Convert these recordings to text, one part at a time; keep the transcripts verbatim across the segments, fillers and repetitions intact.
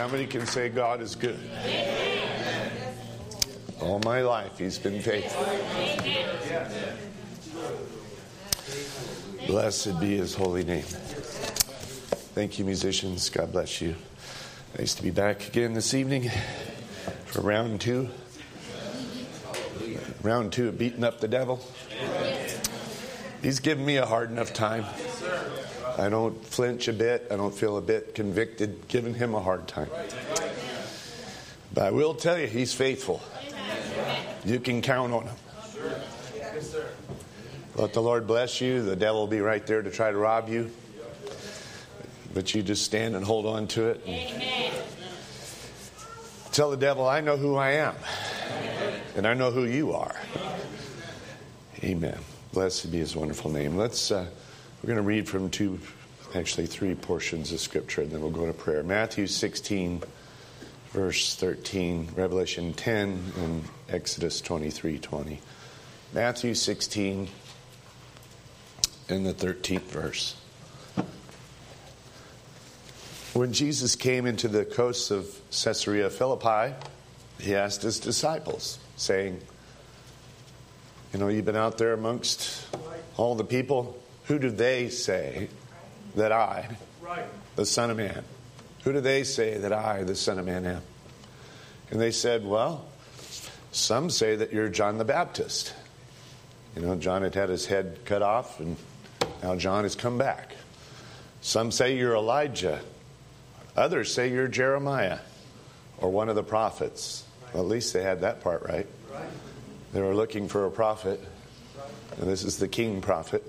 many can say God is good? All my life He's been faithful. Blessed be His holy name. Thank you, musicians. God bless you. Nice to be back again this evening for round two. Round two of beating up the devil. He's given me a hard enough time. I don't flinch a bit. I don't feel a bit convicted giving him a hard time. But I will tell you, he's faithful. You can count on him. Let the Lord bless you. The devil will be right there to try to rob you. But you just stand and hold on to it. And tell the devil, I know who I am. And I know who you are. Amen. Blessed be His wonderful name. Let's, uh, we're going to read from two, actually three portions of Scripture, and then we'll go to prayer. Matthew sixteen, verse thirteen, Revelation ten, and Exodus twenty-three twenty. Matthew sixteen, and the thirteenth verse. When Jesus came into the coasts of Caesarea Philippi, He asked His disciples, saying, you know, you've been out there amongst all the people. Who do they say that I, the Son of Man, who do they say that I, the Son of Man, am? And they said, well, some say that you're John the Baptist. You know, John had had his head cut off, and now John has come back. Some say you're Elijah. Others say you're Jeremiah or one of the prophets. Well, at least they had that part right. They were looking for a prophet, and this is the king prophet.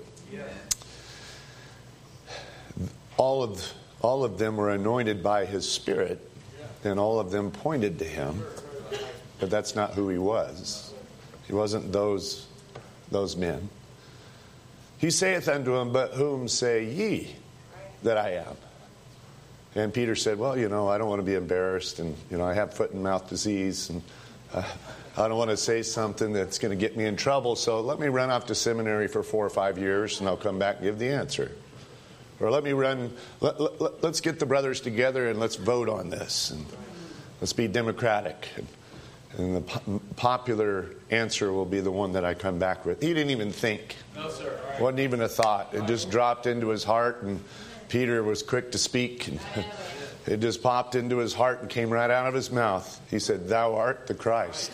All of all of them were anointed by His Spirit, and all of them pointed to Him, but that's not who He was. He wasn't those those men. He saith unto them, but whom say ye that I am? And Peter said, well, you know, I don't want to be embarrassed, and, you know, I have foot and mouth disease, and uh, I don't want to say something that's going to get me in trouble, so let me run off to seminary for four or five years, and I'll come back and give the answer. Or let me run, let, let, let's get the brothers together and let's vote on this, and let's be democratic. And, and the po- popular answer will be the one that I come back with. He didn't even think. No, sir. Right. Wasn't even a thought. It just dropped into his heart, and Peter was quick to speak, and it just popped into his heart and came right out of his mouth. He said, thou art the Christ,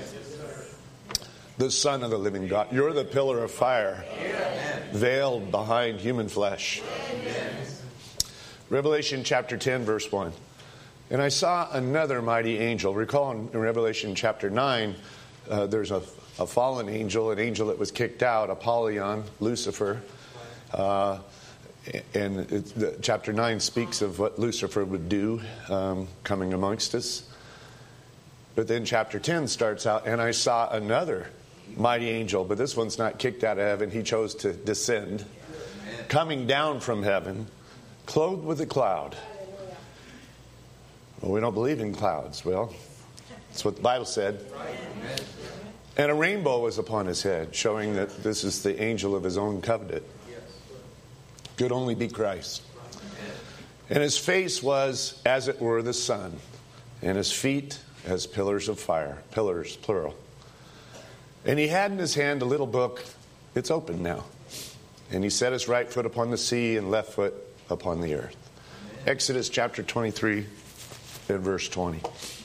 the Son of the living God. You're the pillar of fire, veiled behind human flesh. Revelation chapter ten, verse one. And I saw another mighty angel. Recall in Revelation chapter nine, uh, there's a, a fallen angel, an angel that was kicked out, Apollyon, Lucifer. Uh, And it, the, chapter nine speaks of what Lucifer would do um, coming amongst us. But then chapter ten starts out, and I saw another mighty angel, but this one's not kicked out of heaven. He chose to descend, coming down from heaven, clothed with a cloud. Well, we don't believe in clouds. Well, that's what the Bible said. And a rainbow was upon his head, showing that this is the angel of his own covenant. Could only be Christ. And his face was as it were the sun, and his feet as pillars of fire. Pillars, plural. And he had in his hand a little book. It's open now. And he set his right foot upon the sea and left foot upon the earth. Exodus chapter twenty-three and verse twenty.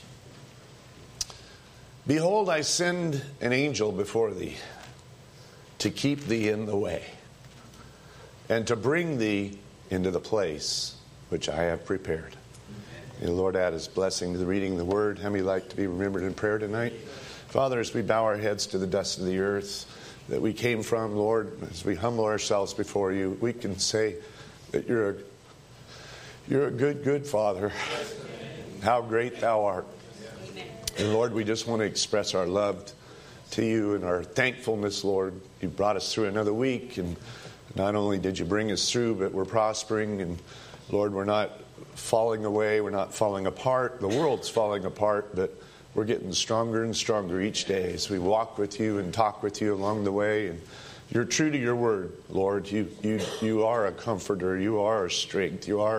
Behold, I send an angel before thee to keep thee in the way, and to bring thee into the place which I have prepared. May the Lord add His blessing to the reading of the Word. How many like to be remembered in prayer tonight? Father, as we bow our heads to the dust of the earth that we came from, Lord, as we humble ourselves before You, we can say that You're a, you're a good, good Father. How great Thou art. And Lord, we just want to express our love to You and our thankfulness, Lord. You brought us through another week, and not only did You bring us through, but we're prospering. And Lord, we're not falling away. We're not falling apart. The world's falling apart, but we're getting stronger and stronger each day as we walk with You and talk with You along the way. And You're true to Your word, Lord. You, you, you are a comforter. You are a strength. You are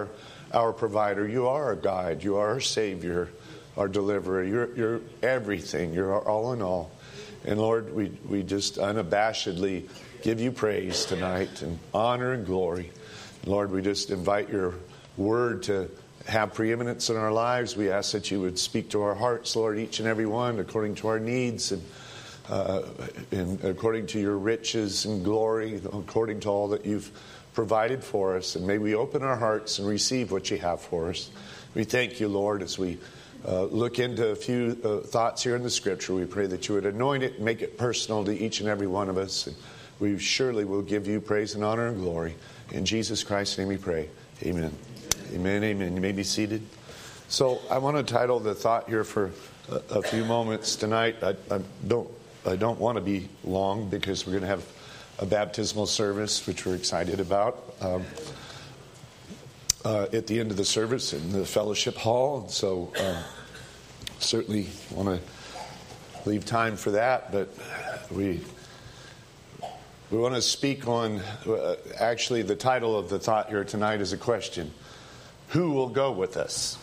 our provider. You are our guide. You are our Savior, our deliverer. You're, you're everything. You're our all in all. And Lord, we, we just unabashedly give you praise tonight and honor and glory. Lord, we just invite your word to have preeminence in our lives. We ask that you would speak to our hearts, Lord, each and every one, according to our needs and, uh, and according to your riches and glory, according to all that you've provided for us. And may we open our hearts and receive what you have for us. We thank you, Lord, as we uh, look into a few uh, thoughts here in the Scripture. We pray that you would anoint it and make it personal to each and every one of us. And we surely will give you praise and honor and glory. In Jesus Christ's name we pray. Amen. Amen, amen. You may be seated. So I want to title the thought here for a, a few moments tonight. I, I don't I don't want to be long because we're going to have a baptismal service, which we're excited about, um, uh, at the end of the service in the fellowship hall. And so um, certainly want to leave time for that, but we we want to speak on, uh, actually the title of the thought here tonight is a question. Who will go with us?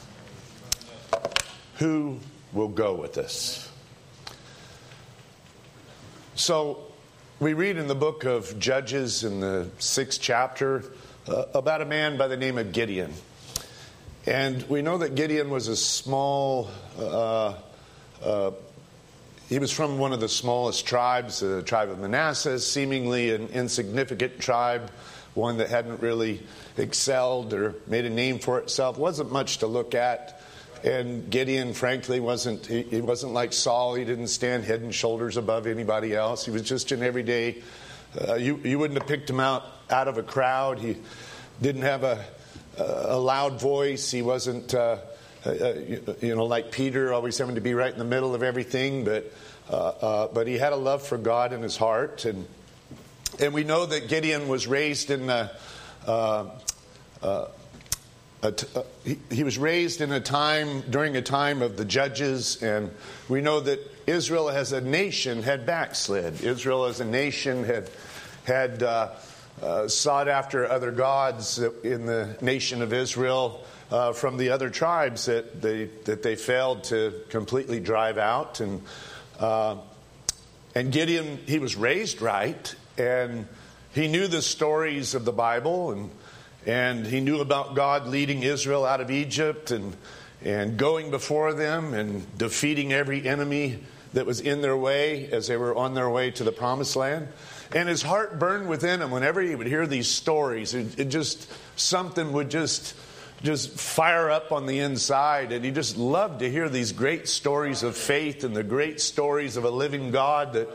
Who will go with us? So we read in the book of Judges in the sixth chapter uh, about a man by the name of Gideon. And we know that Gideon was a small, uh, uh, he was from one of the smallest tribes, the tribe of Manasseh, seemingly an insignificant tribe, one that hadn't really excelled or made a name for itself. Wasn't much to look at. And Gideon, frankly, wasn't he, he wasn't like Saul. He didn't stand head and shoulders above anybody else. He was just an everyday, uh, you, you wouldn't have picked him out out of a crowd. He didn't have a, a loud voice. He wasn't, uh, uh, you know, like Peter, always having to be right in the middle of everything. But, uh, uh, but he had a love for God in his heart. And, and we know that Gideon was raised in the... Uh, uh, A t- uh, he, he was raised in a time, during a time of the judges, and we know that Israel as a nation had backslid. Israel as a nation had had uh, uh, sought after other gods in the nation of Israel uh, from the other tribes that they that they failed to completely drive out. And uh, and Gideon, he was raised right, and he knew the stories of the Bible, and And he knew about God leading Israel out of Egypt and and going before them and defeating every enemy that was in their way as they were on their way to the promised land. And his heart burned within him whenever he would hear these stories. It, it just, something would just, just fire up on the inside. And he just loved to hear these great stories of faith and the great stories of a living God that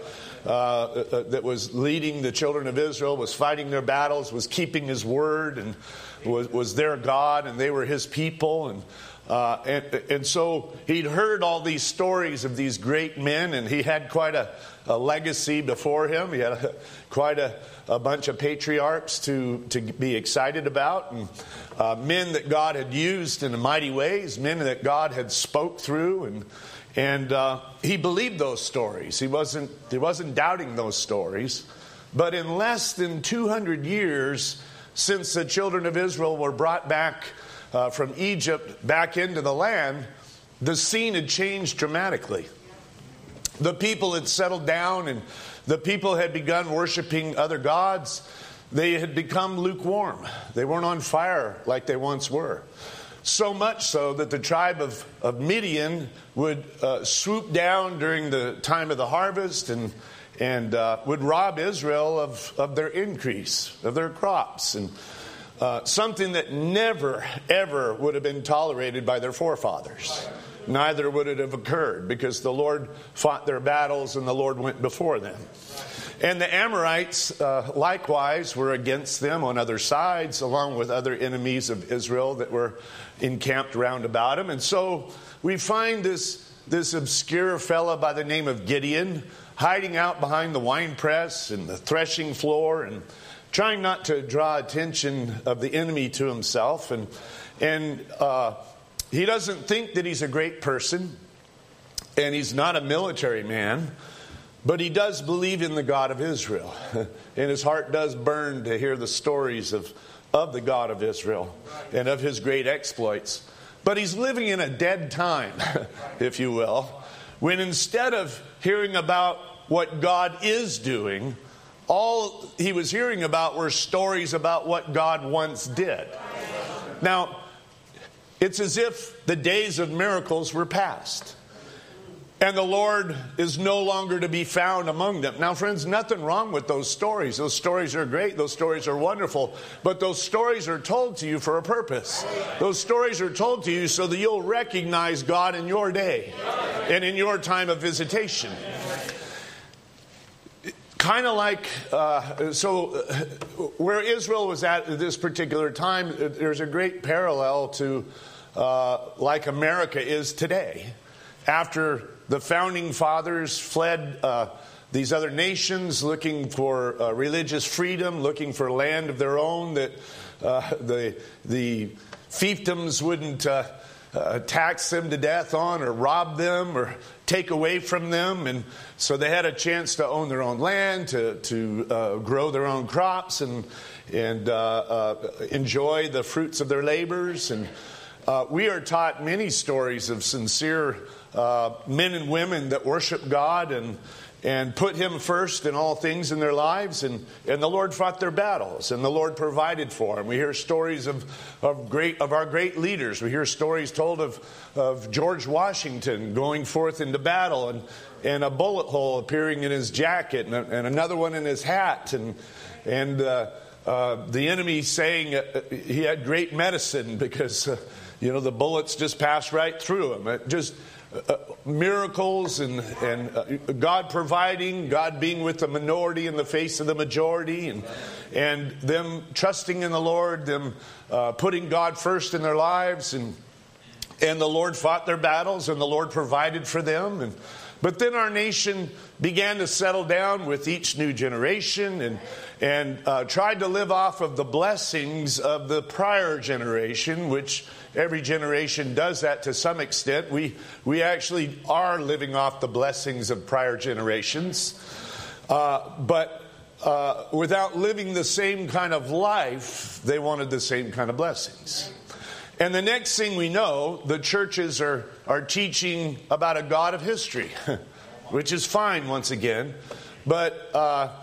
Uh, that was leading the children of Israel, was fighting their battles, was keeping his word, and was, was their God, and they were his people. And, uh, and and so he'd heard all these stories of these great men, and he had quite a, a legacy before him. He had a, quite a, a bunch of patriarchs to, to be excited about, and uh, men that God had used in mighty ways, men that God had spoke through, and And uh, he believed those stories. He wasn't he wasn't doubting those stories. But in less than two hundred years since the children of Israel were brought back uh, from Egypt back into the land, the scene had changed dramatically. The people had settled down, and the people had begun worshiping other gods. They had become lukewarm. They weren't on fire like they once were. So much so that the tribe of, of Midian would uh, swoop down during the time of the harvest and and uh, would rob Israel of, of their increase, of their crops. And uh, something that never, ever would have been tolerated by their forefathers. Neither would it have occurred, because the Lord fought their battles and the Lord went before them. And the Amorites, uh, likewise, were against them on other sides, along with other enemies of Israel that were encamped round about him. And so we find this, this obscure fellow by the name of Gideon hiding out behind the winepress and the threshing floor and trying not to draw attention of the enemy to himself. And, and uh, he doesn't think that he's a great person, and he's not a military man. But he does believe in the God of Israel. And his heart does burn to hear the stories of of the God of Israel and of his great exploits. But he's living in a dead time, if you will, when instead of hearing about what God is doing, all he was hearing about were stories about what God once did. Now, it's as if the days of miracles were past, and the Lord is no longer to be found among them. Now, friends, nothing wrong with those stories. Those stories are great. Those stories are wonderful. But those stories are told to you for a purpose. Those stories are told to you so that you'll recognize God in your day and in your time of visitation. Kind of like, uh, so uh, where Israel was at at this particular time, there's a great parallel to uh, like America is today. After the founding fathers fled uh, these other nations looking for uh, religious freedom, looking for land of their own that uh, the, the fiefdoms wouldn't uh, uh, tax them to death on or rob them or take away from them. And so they had a chance to own their own land, to, to uh, grow their own crops and, and uh, uh, enjoy the fruits of their labors. And uh, we are taught many stories of sincere Uh, men and women that worship God and and put him first in all things in their lives, and, and the Lord fought their battles, and the Lord provided for them. We hear stories of of great of our great leaders. We hear stories told of of George Washington going forth into battle and and a bullet hole appearing in his jacket and, a, and another one in his hat, and and uh, uh, the enemy saying uh, he had great medicine because uh, you know the bullets just passed right through him. It just Uh, miracles and, and uh, God providing, God being with the minority in the face of the majority, and and them trusting in the Lord, them uh, putting God first in their lives, and and the Lord fought their battles, and the Lord provided for them. And but then our nation began to settle down with each new generation, and and uh, tried to live off of the blessings of the prior generation, which every generation does that to some extent. We we actually are living off the blessings of prior generations, uh, but uh, without living the same kind of life, they wanted the same kind of blessings. And the next thing we know, the churches are, are teaching about a God of history, which is fine once again. But uh,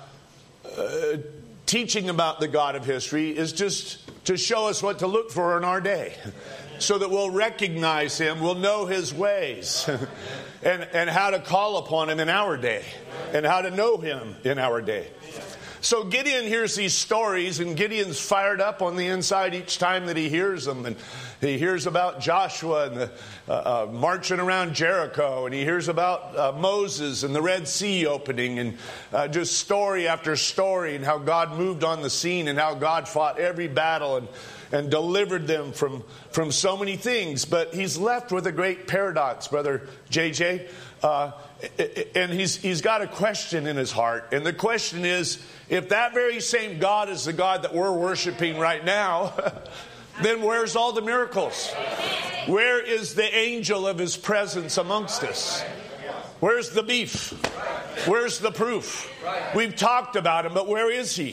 uh, teaching about the God of history is just to show us what to look for in our day, so that we'll recognize him, we'll know his ways, and, and how to call upon him in our day, and how to know him in our day. So Gideon hears these stories, and Gideon's fired up on the inside each time that he hears them. And he hears about Joshua and the uh, uh, marching around Jericho, and he hears about uh, Moses and the Red Sea opening, and uh, just story after story, and how God moved on the scene, and how God fought every battle and and delivered them from, from so many things. But he's left with a great paradox, Brother J J. Uh, and he's he's got a question in his heart. And the question is, if that very same God is the God that we're worshiping right now, then where's all the miracles? Where is the angel of his presence amongst us? Where's the beef? Where's the proof? We've talked about him, but where is he?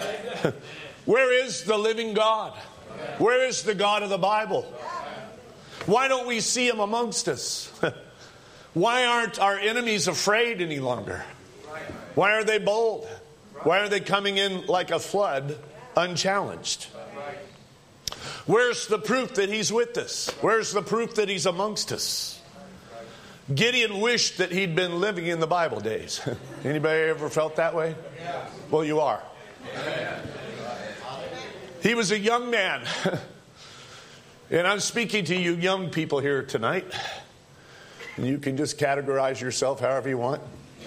Where is the living God? Where is the God of the Bible? Why don't we see him amongst us? Why aren't our enemies afraid any longer? Why are they bold? Why are they coming in like a flood unchallenged? Where's the proof that he's with us? Where's the proof that he's amongst us? Gideon wished that he'd been living in the Bible days. Anybody ever felt that way? Well, you are. He was a young man. And I'm speaking to you young people here tonight. And you can just categorize yourself however you want.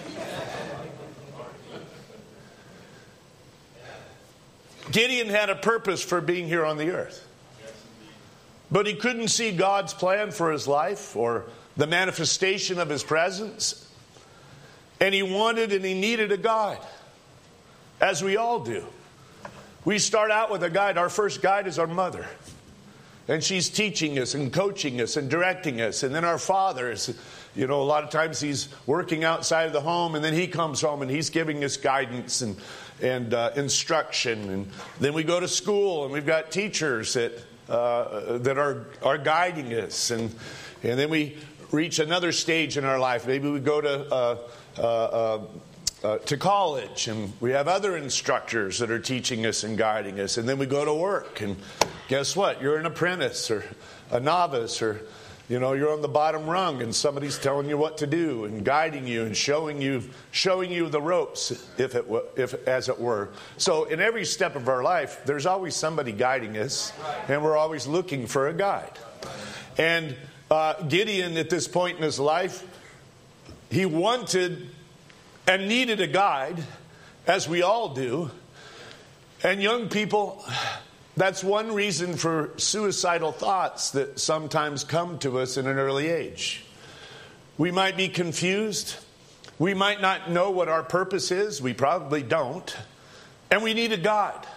Gideon had a purpose for being here on the earth. But he couldn't see God's plan for his life or the manifestation of his presence. And he wanted and he needed a guide, as we all do. We start out with a guide. Our first guide is our mother. And she's teaching us and coaching us and directing us. And then our father is, You know, a lot of times he's working outside of the home, and then he comes home and he's giving us guidance and and uh, instruction. And then we go to school, and we've got teachers that uh, that are are guiding us. And and then we reach another stage in our life. Maybe we go to uh, uh, uh, uh, to college, and we have other instructors that are teaching us and guiding us. And then we go to work, and guess what? You're an apprentice or a novice, or you know, you're on the bottom rung, and somebody's telling you what to do and guiding you and showing you showing you the ropes, if it if as it were. So in every step of our life, there's always somebody guiding us, and we're always looking for a guide. And uh, Gideon, at this point in his life, he wanted and needed a guide, as we all do. And young people, that's one reason for suicidal thoughts that sometimes come to us in an early age. We might be confused. We might not know what our purpose is. We probably don't. And we need a guide.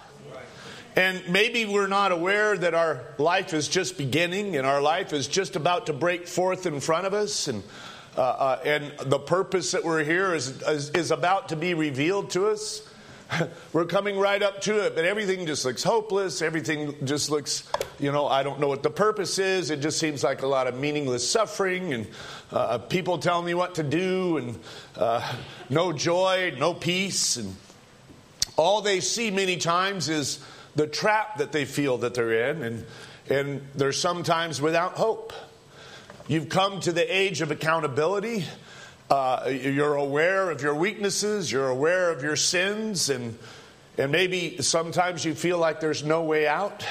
And maybe we're not aware that our life is just beginning and our life is just about to break forth in front of us. And uh, uh, and the purpose that we're here is, is, is about to be revealed to us. We're coming right up to it, but everything just looks hopeless. Everything just looks, you know, I don't know what the purpose is. It just seems like a lot of meaningless suffering, and uh, people telling me what to do, and uh, no joy, no peace. And all they see many times is the trap that they feel that they're in, and, and they're sometimes without hope. You've come to the age of accountability. Uh, you're aware of your weaknesses, you're aware of your sins, and and maybe sometimes you feel like there's no way out.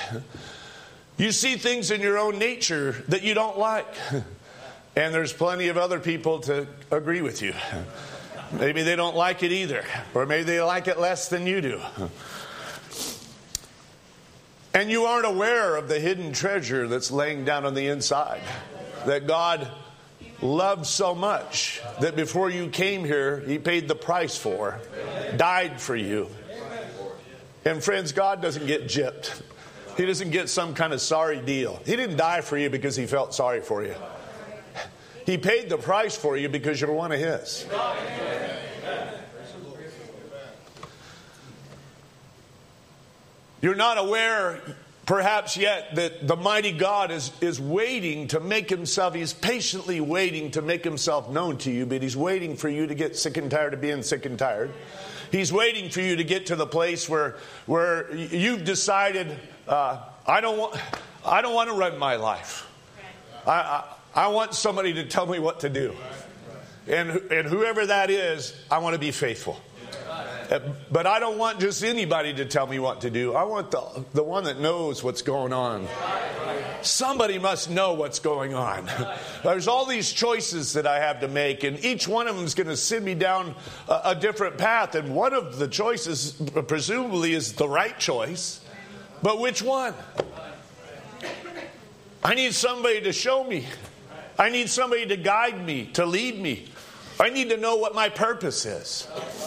You see things in your own nature that you don't like, and there's plenty of other people to agree with you. Maybe they don't like it either, or maybe they like it less than you do. And you aren't aware of the hidden treasure that's laying down on the inside, that God loved so much that before you came here, He paid the price for, died for you. And friends, God doesn't get gypped. He doesn't get some kind of sorry deal. He didn't die for you because He felt sorry for you. He paid the price for you because you're one of His. You're not aware perhaps yet that the mighty God is, is waiting to make Himself, He's patiently waiting to make Himself known to you, but He's waiting for you to get sick and tired of being sick and tired. He's waiting for you to get to the place where where you've decided, uh, I don't want I don't want to run my life. I, I I want somebody to tell me what to do. And, and whoever that is, I want to be faithful. But I don't want just anybody to tell me what to do. I want the, the one that knows what's going on. Somebody must know what's going on. There's all these choices that I have to make, and each one of them is going to send me down a, a different path. And one of the choices, presumably, is the right choice. But which one? I need somebody to show me. I need somebody to guide me, to lead me. I need to know what my purpose is.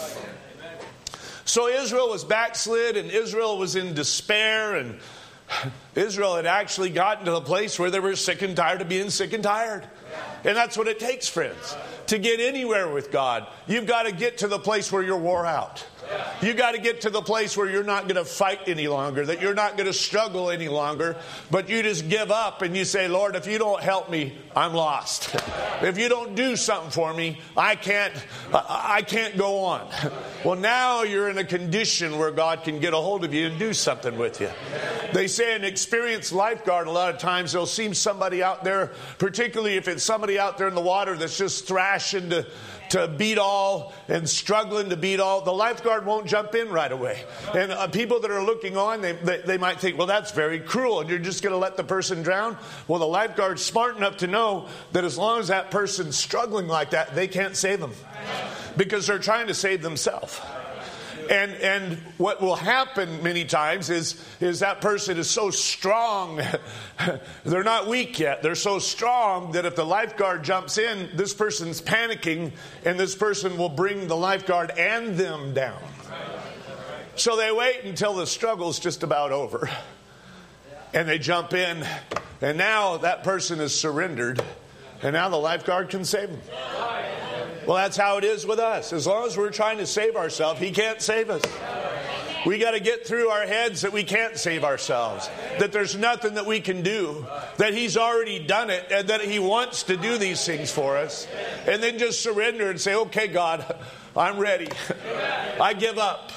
So Israel was backslid, and Israel was in despair, and Israel had actually gotten to the place where they were sick and tired of being sick and tired. And that's what it takes, friends. To get anywhere with God, you've got to get to the place where you're wore out. You got to get to the place where you're not going to fight any longer, that you're not going to struggle any longer, but you just give up and you say, Lord, if you don't help me, I'm lost. If you don't do something for me, I can't, I can't go on. Well, now you're in a condition where God can get a hold of you and do something with you. They say an experienced lifeguard, a lot of times they'll see somebody out there, particularly if it's somebody out there in the water that's just thrashing to to beat all and struggling to beat all. The lifeguard won't jump in right away. And uh, people that are looking on, they, they, they might think, well, that's very cruel, and you're just going to let the person drown. Well, the lifeguard's smart enough to know that as long as that person's struggling like that, they can't save them because they're trying to save themselves. And and what will happen many times is, is that person is so strong. They're not weak yet. They're so strong that if the lifeguard jumps in, this person's panicking, and this person will bring the lifeguard and them down. So they wait until the struggle's just about over. And they jump in. And now that person is surrendered. And now the lifeguard can save them. Well, that's how it is with us. As long as we're trying to save ourselves, he can't save us. We got to get through our heads that we can't save ourselves, that there's nothing that we can do, that he's already done it, and that he wants to do these things for us. And then just surrender and say, okay, God, I'm ready. I give up.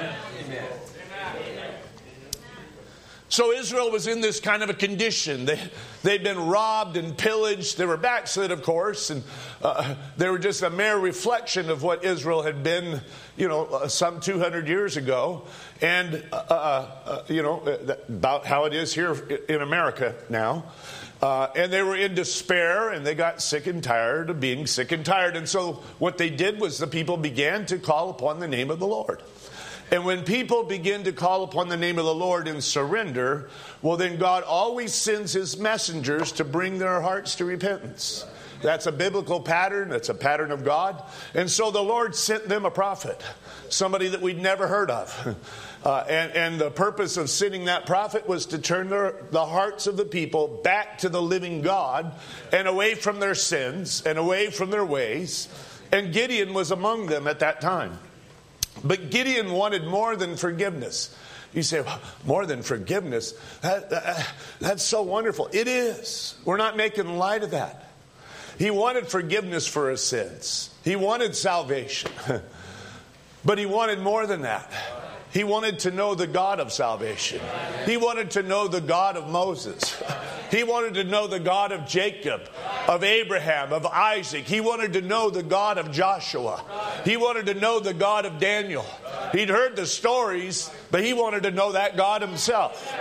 So Israel was in this kind of a condition. They, they'd been robbed and pillaged. They were backslid, of course, and uh, they were just a mere reflection of what Israel had been, you know, uh, some two hundred years ago. And, uh, uh, you know, about how it is here in America now. Uh, and they were in despair, and they got sick and tired of being sick and tired. And so what they did was the people began to call upon the name of the Lord. And when people begin to call upon the name of the Lord and surrender, well, then God always sends his messengers to bring their hearts to repentance. That's a biblical pattern. That's a pattern of God. And so the Lord sent them a prophet, somebody that we'd never heard of. Uh, and, and the purpose of sending that prophet was to turn their, the hearts of the people back to the living God and away from their sins and away from their ways. And Gideon was among them at that time. But Gideon wanted more than forgiveness. You say, well, more than forgiveness? That, that, that's so wonderful. It is. We're not making light of that. He wanted forgiveness for his sins. He wanted salvation. But he wanted more than that. He wanted to know the God of salvation. He wanted to know the God of Moses. He wanted to know the God of Jacob, of Abraham, of Isaac. He wanted to know the God of Joshua. He wanted to know the God of Daniel. He'd heard the stories, but he wanted to know that God himself.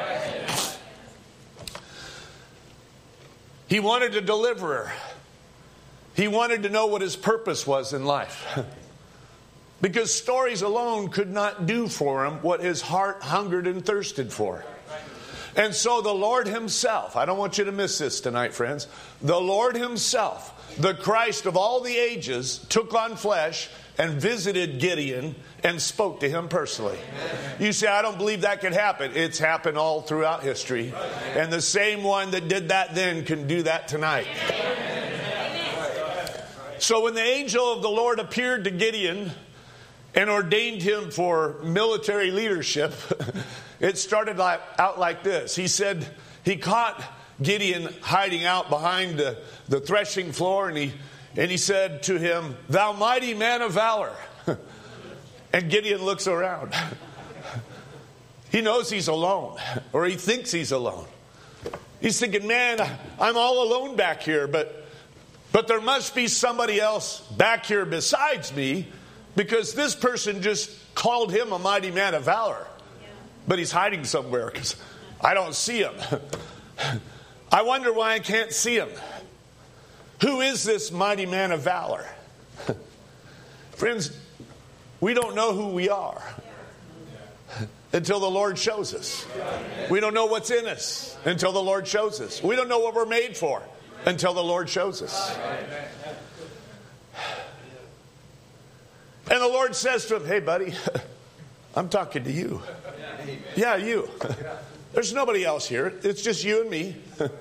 He wanted a deliverer. He wanted to know what his purpose was in life. Because stories alone could not do for him what his heart hungered and thirsted for. And so the Lord himself, I don't want you to miss this tonight, friends. The Lord himself, the Christ of all the ages, took on flesh and visited Gideon and spoke to him personally. You say, I don't believe that could happen. It's happened all throughout history. And the same one that did that then can do that tonight. So when the angel of the Lord appeared to Gideon and ordained him for military leadership, it started like, out like this. He said, he caught Gideon hiding out behind the, the threshing floor, and he, and he said to him, "Thou mighty man of valor." And Gideon looks around. He knows he's alone, or he thinks he's alone. He's thinking, man, I'm all alone back here, but, but there must be somebody else back here besides me, because this person just called him a mighty man of valor. But he's hiding somewhere because I don't see him. I wonder why I can't see him. Who is this mighty man of valor? Friends, we don't know who we are until the Lord shows us. We don't know what's in us until the Lord shows us. We don't know what we're made for until the Lord shows us. And the Lord says to him, "Hey, buddy, I'm talking to you." Yeah, you. There's nobody else here. It's just you and me.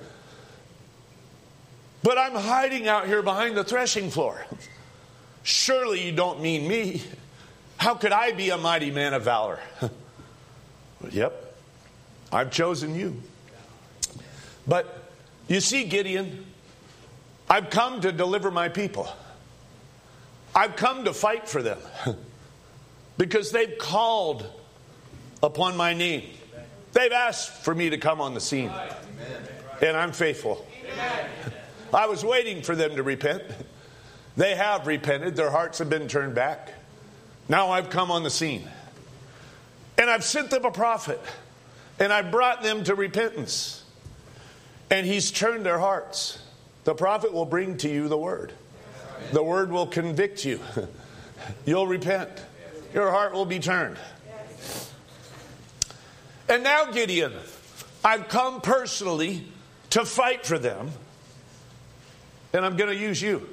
But I'm hiding out here behind the threshing floor. Surely you don't mean me. How could I be a mighty man of valor? Yep, I've chosen you. But you see, Gideon, I've come to deliver my people. I've come to fight for them because they've called upon my name. They've asked for me to come on the scene. And I'm faithful. I was waiting for them to repent. They have repented. Their hearts have been turned back. Now I've come on the scene. And I've sent them a prophet. And I've brought them to repentance. And he's turned their hearts. The prophet will bring to you the word. The word will convict you. You'll repent. Your heart will be turned. And now, Gideon, I've come personally to fight for them. And I'm going to use you.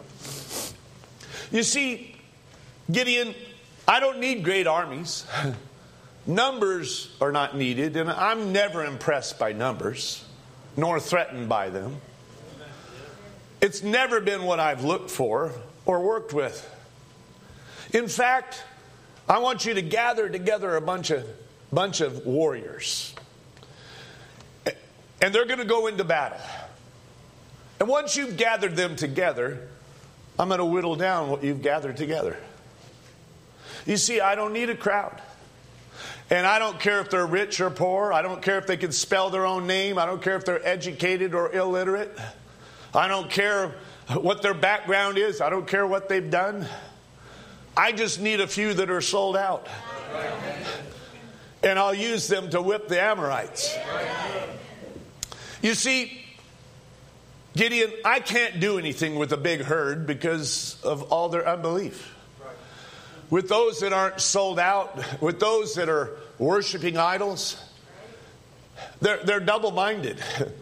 You see, Gideon, I don't need great armies. Numbers are not needed. And I'm never impressed by numbers, nor threatened by them. It's never been what I've looked for or worked with. In fact, I want you to gather together a bunch of bunch of warriors. And they're going to go into battle. And once you've gathered them together, I'm going to whittle down what you've gathered together. You see, I don't need a crowd. And I don't care if they're rich or poor. I don't care if they can spell their own name. I don't care if they're educated or illiterate. I don't care what their background is. I don't care what they've done. I just need a few that are sold out. And I'll use them to whip the Amorites. You see, Gideon, I can't do anything with a big herd because of all their unbelief. With those that aren't sold out, with those that are worshiping idols, they're, they're double-minded.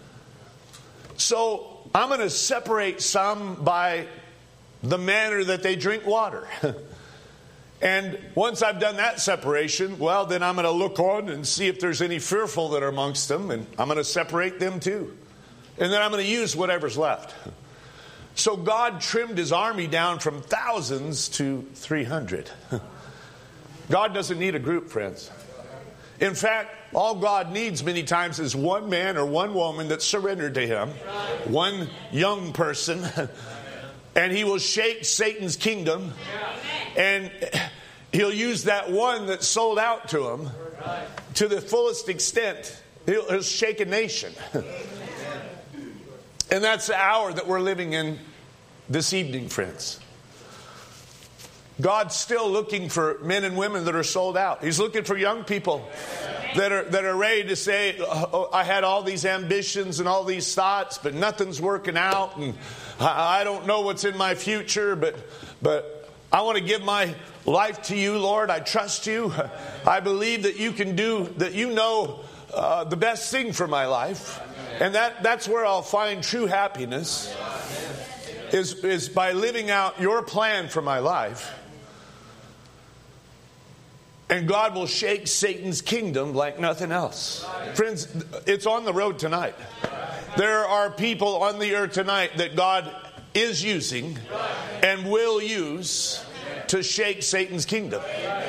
So I'm going to separate some by the manner that they drink water. And once I've done that separation, well, then I'm going to look on and see if there's any fearful that are amongst them, and I'm going to separate them too. And then I'm going to use whatever's left. So God trimmed his army down from thousands to three hundred. God doesn't need a group, friends. In fact, all God needs many times is one man or one woman that's surrendered to him, one young person, and he will shake Satan's kingdom, and he'll use that one that's sold out to him to the fullest extent. He'll, he'll shake a nation. And that's the hour that we're living in this evening, friends. God's still looking for men and women that are sold out. He's looking for young people that are that are ready to say, oh, I had all these ambitions and all these thoughts, but nothing's working out, and I, I don't know what's in my future, but but I want to give my life to you, Lord. I trust you. I believe that you can do, that you know uh, the best thing for my life. And that, that's where I'll find true happiness, is, is by living out your plan for my life. And God will shake Satan's kingdom like nothing else. Friends, it's on the road tonight. There are people on the earth tonight that God is using and will use to shake Satan's kingdom.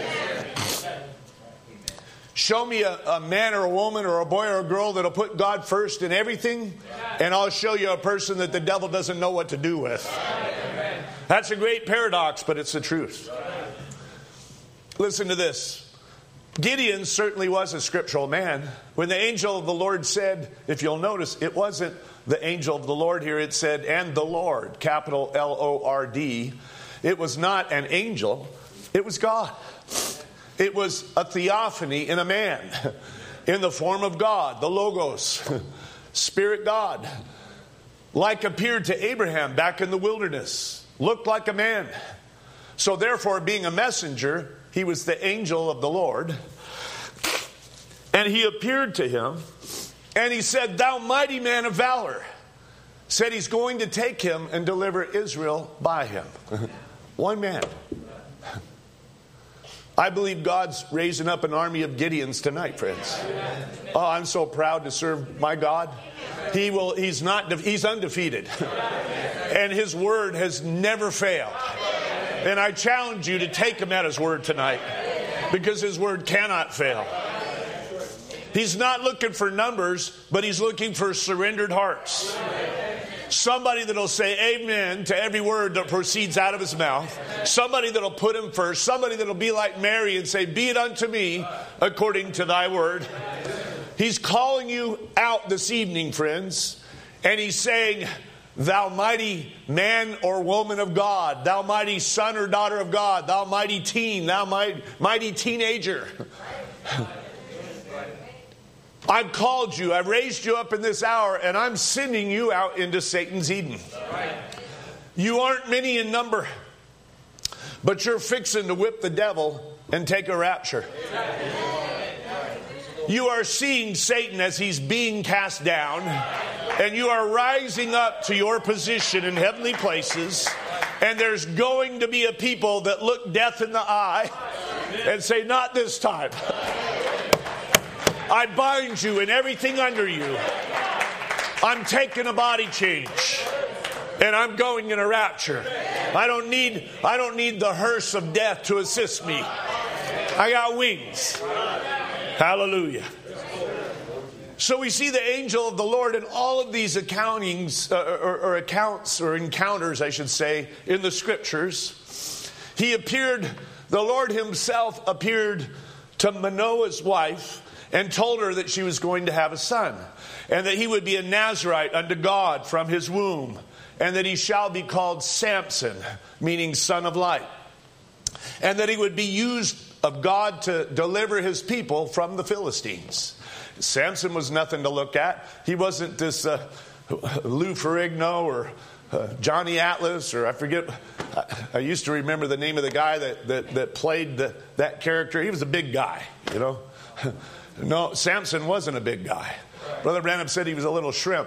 Show me a, a man or a woman or a boy or a girl that'll put God first in everything, and I'll show you a person that the devil doesn't know what to do with. That's a great paradox, but it's the truth. Listen to this. Gideon certainly was a scriptural man. When the angel of the Lord said, if you'll notice, it wasn't the angel of the Lord here. It said, and the Lord, capital L O R D. It was not an angel. It was God. It was a theophany in a man, in the form of God, the Logos, Spirit God, like appeared to Abraham back in the wilderness, looked like a man. So therefore, being a messenger, he was the angel of the Lord. And he appeared to him, and he said, thou mighty man of valor. Said he's going to take him and deliver Israel by him. One man. I believe God's raising up an army of Gideons tonight, friends. Oh, I'm so proud to serve my God. He will. He's not. He's undefeated, and His word has never failed. And I challenge you to take Him at His word tonight, because His word cannot fail. He's not looking for numbers, but He's looking for surrendered hearts. Somebody that'll say amen to every word that proceeds out of his mouth. Somebody that'll put him first. Somebody that'll be like Mary and say, be it unto me according to thy word. He's calling you out this evening, friends. And he's saying, thou mighty man or woman of God. Thou mighty son or daughter of God. Thou mighty teen. Thou mighty, mighty teenager. I've called you, I've raised you up in this hour, and I'm sending you out into Satan's Eden. You aren't many in number, but you're fixing to whip the devil and take a rapture. You are seeing Satan as he's being cast down, and you are rising up to your position in heavenly places, and there's going to be a people that look death in the eye and say, not this time. I bind you and everything under you. I'm taking a body change. And I'm going in a rapture. I don't need, I don't need the hearse of death to assist me. I got wings. Hallelujah. So we see the angel of the Lord in all of these accountings, uh, or, or accounts, or encounters, I should say, in the scriptures. He appeared, the Lord himself appeared to Manoah's wife and told her that she was going to have a son, and that he would be a Nazarite unto God from his womb, and that he shall be called Samson, meaning son of light, and that he would be used of God to deliver his people from the Philistines. Samson was nothing to look at. He wasn't this uh, Lou Ferrigno or uh, Johnny Atlas, or I forget. I, I used to remember the name of the guy that that, that played the, that character. He was a big guy, you know. No, Samson wasn't a big guy. Brother Branham said he was a little shrimp.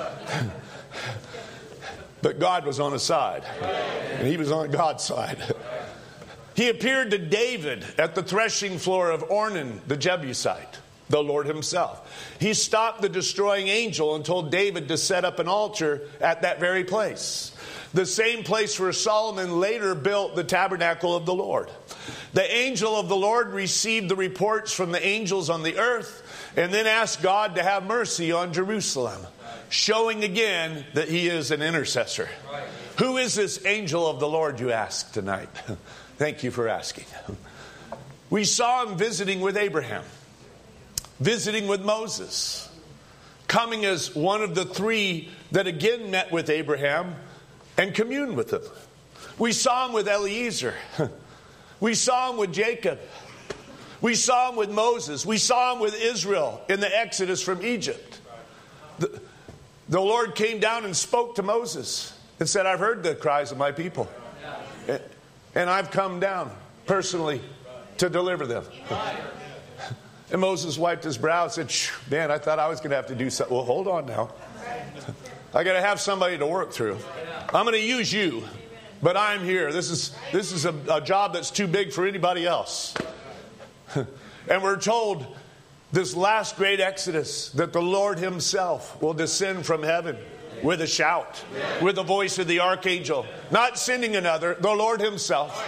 But God was on his side. And he was on God's side. He appeared to David at the threshing floor of Ornan the Jebusite, the Lord himself. He stopped the destroying angel and told David to set up an altar at that very place. The same place where Solomon later built the tabernacle of the Lord. The angel of the Lord received the reports from the angels on the earth and then asked God to have mercy on Jerusalem, showing again that he is an intercessor. Right. Who is this angel of the Lord, you ask tonight? Thank you for asking. We saw him visiting with Abraham, visiting with Moses, coming as one of the three that again met with Abraham and communed with him. We saw him with Eliezer. We saw him with Jacob. We saw him with Moses. We saw him with Israel in the Exodus from Egypt. The, the Lord came down and spoke to Moses and said, I've heard the cries of my people. And I've come down personally to deliver them. And Moses wiped his brow and said, man, I thought I was going to have to do something. Well, hold on now. I got to have somebody to work through. I'm going to use you, but I'm here. This is this is a, a job that's too big for anybody else. And we're told this last great Exodus that the Lord himself will descend from heaven with a shout, with the voice of the archangel, not sending another, the Lord himself.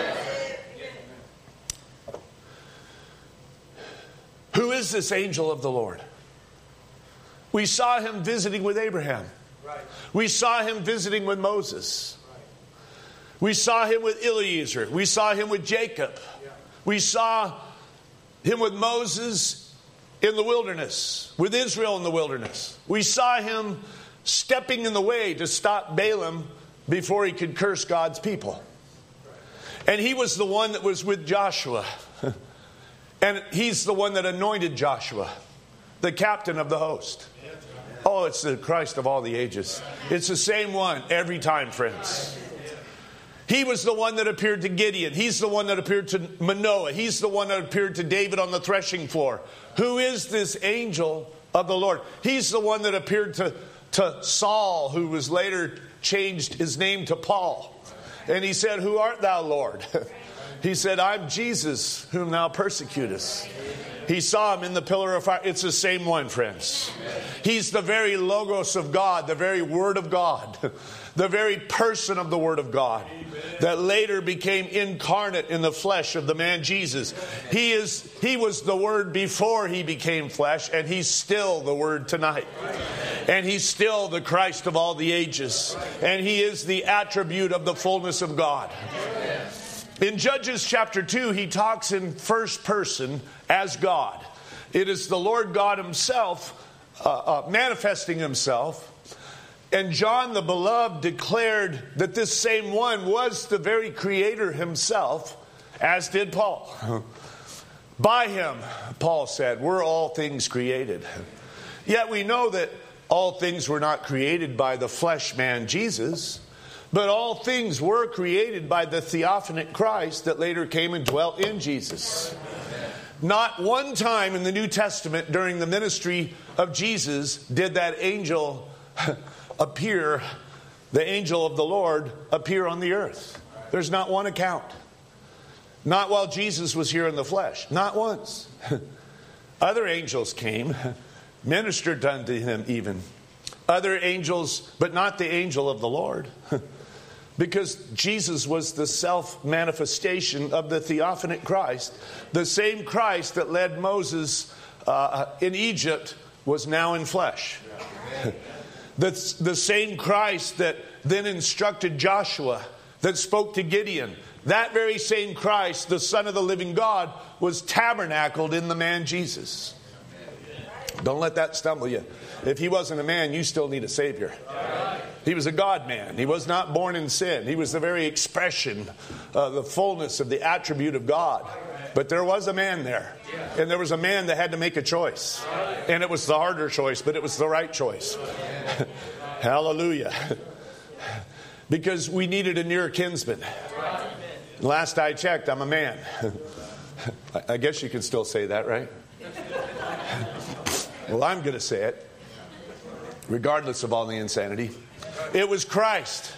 Who is this angel of the Lord? We saw him visiting with Abraham. We saw him visiting with Moses. We saw him with Eliezer. We saw him with Jacob. We saw him with Moses in the wilderness, with Israel in the wilderness. We saw him stepping in the way to stop Balaam before he could curse God's people. And he was the one that was with Joshua. And he's the one that anointed Joshua, the captain of the host. Oh, it's the Christ of all the ages. It's the same one every time, friends. He was the one that appeared to Gideon. He's the one that appeared to Manoah. He's the one that appeared to David on the threshing floor. Who is this angel of the Lord? He's the one that appeared to, to Saul, who was later changed his name to Paul. And he said, who art thou, Lord? He said, I'm Jesus, whom thou persecutest. He saw him in the pillar of fire. It's the same one, friends. He's the very logos of God, the very word of God, the very person of the word of God that later became incarnate in the flesh of the man Jesus. He is, he was the word before he became flesh, and he's still the word tonight. And he's still the Christ of all the ages. And he is the attribute of the fullness of God. In Judges chapter two, he talks in first person as God. It is the Lord God himself uh, uh, manifesting himself. And John the Beloved declared that this same one was the very creator himself, as did Paul. By him, Paul said, were all things created. Yet we know that all things were not created by the flesh man Jesus, but all things were created by the theophanic Christ that later came and dwelt in Jesus. Not one time in the New Testament during the ministry of Jesus did that angel appear, the angel of the Lord appear on the earth. There's not one account. Not while Jesus was here in the flesh. Not once. Other angels came, ministered unto him even. other angels, but not the angel of the Lord. Because Jesus was the self-manifestation of the theophanic Christ. The same Christ that led Moses uh, in Egypt was now in flesh. the, the same Christ that then instructed Joshua, that spoke to Gideon. That very same Christ, the Son of the living God, was tabernacled in the man Jesus. Don't let that stumble you. If he wasn't a man, you still need a Savior. He was a God-man. He was not born in sin. He was the very expression, uh, the fullness of the attribute of God. But there was a man there. And there was a man that had to make a choice. And it was the harder choice, but it was the right choice. Hallelujah. Because we needed a near kinsman. Last I checked, I'm a man. I guess you can still say that, right? Well, I'm going to say it, regardless of all the insanity. It was Christ.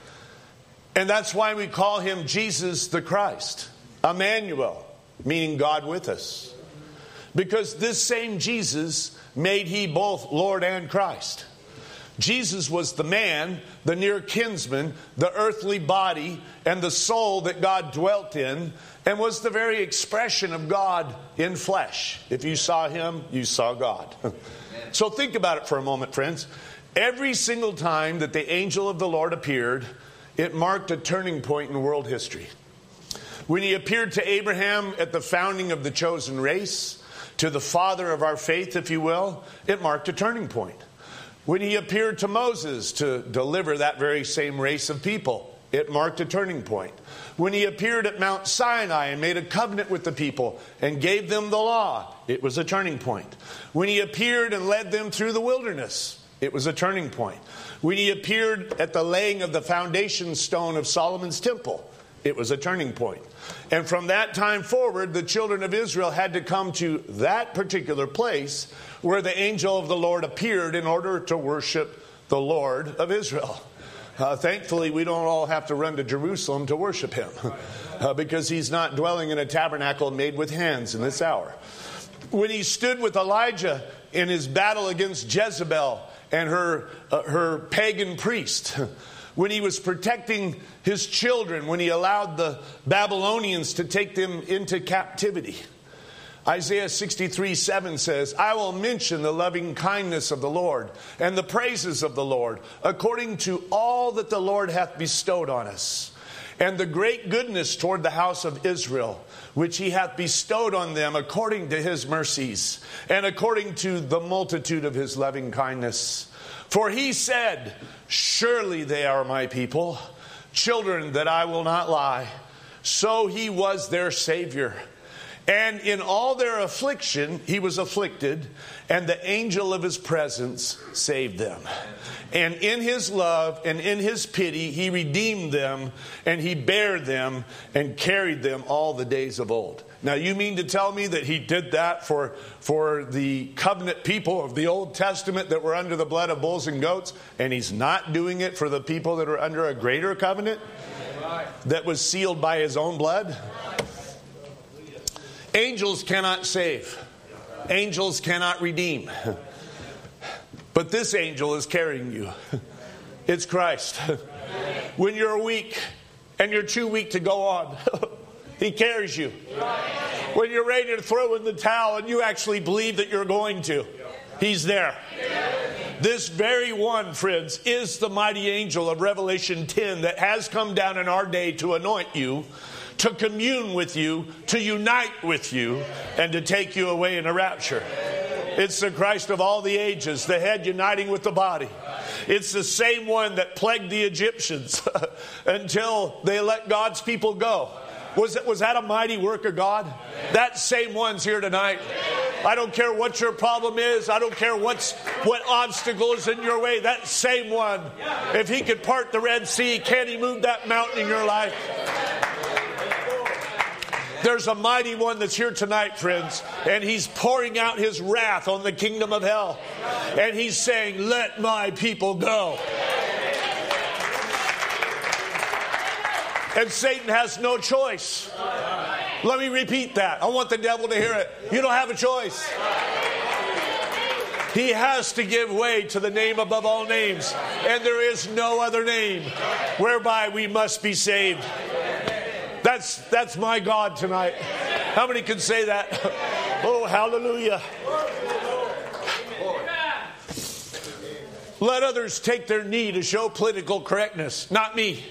And that's why we call him Jesus the Christ. Emmanuel, meaning God with us. Because this same Jesus made he both Lord and Christ. Jesus was the man, the near kinsman, the earthly body, and the soul that God dwelt in, and was the very expression of God in flesh. If you saw him, you saw God. So think about it for a moment, friends. Every single time that the angel of the Lord appeared, it marked a turning point in world history. When he appeared to Abraham at the founding of the chosen race, to the father of our faith, if you will, it marked a turning point. When he appeared to Moses to deliver that very same race of people, it marked a turning point. When he appeared at Mount Sinai and made a covenant with the people and gave them the law, it was a turning point. When he appeared and led them through the wilderness, it was a turning point. When he appeared at the laying of the foundation stone of Solomon's temple, it was a turning point. And from that time forward, the children of Israel had to come to that particular place where the angel of the Lord appeared in order to worship the Lord of Israel. Uh, thankfully, we don't all have to run to Jerusalem to worship him uh, because he's not dwelling in a tabernacle made with hands in this hour. When he stood with Elijah in his battle against Jezebel and her, uh, her pagan priest, when he was protecting his children, when he allowed the Babylonians to take them into captivity. Isaiah sixty-three seven says, I will mention the loving kindness of the Lord and the praises of the Lord, according to all that the Lord hath bestowed on us, and the great goodness toward the house of Israel, which he hath bestowed on them according to his mercies, and according to the multitude of his loving kindness. For he said, surely they are my people, children that I will not lie. So he was their Savior. And in all their affliction, he was afflicted, and the angel of his presence saved them. And in his love and in his pity, he redeemed them, and he bare them and carried them all the days of old. Now, you mean to tell me that he did that for, for the covenant people of the Old Testament that were under the blood of bulls and goats, and he's not doing it for the people that are under a greater covenant that was sealed by his own blood? Angels cannot save. Angels cannot redeem. But this angel is carrying you. It's Christ. When you're weak and you're too weak to go on, he carries you. When you're ready to throw in the towel and you actually believe that you're going to, he's there. This very one, friends, is the mighty angel of Revelation ten that has come down in our day to anoint you, to commune with you, to unite with you, and to take you away in a rapture. It's the Christ of all the ages, the head uniting with the body. It's the same one that plagued the Egyptians until they let God's people go. Was that, was that a mighty work of God? That same one's here tonight. I don't care what your problem is. I don't care what's what obstacle is in your way. That same one, if he could part the Red Sea, can he move that mountain in your life? There's a mighty one that's here tonight, friends, and he's pouring out his wrath on the kingdom of hell. And he's saying, let my people go. And Satan has no choice. Let me repeat that. I want the devil to hear it. You don't have a choice. He has to give way to the name above all names. And there is no other name whereby we must be saved. That's, that's my God tonight. How many can say that? Oh, hallelujah. Let others take their knee to show political correctness, not me.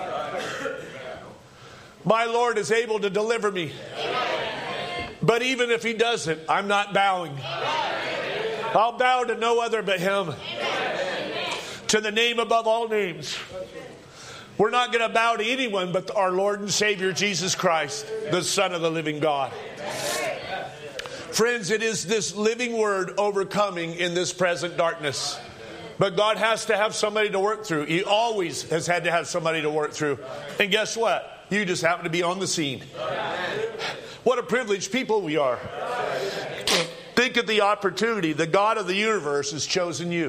My Lord is able to deliver me. But even if He doesn't, I'm not bowing. I'll bow to no other but Him. To the name above all names. We're not going to bow to anyone but our Lord and Savior Jesus Christ, the Son of the living God. Friends, it is this living word overcoming in this present darkness. But God has to have somebody to work through. He always has had to have somebody to work through. And guess what? You just happen to be on the scene. What a privileged people we are. Think of the opportunity. The God of the universe has chosen you.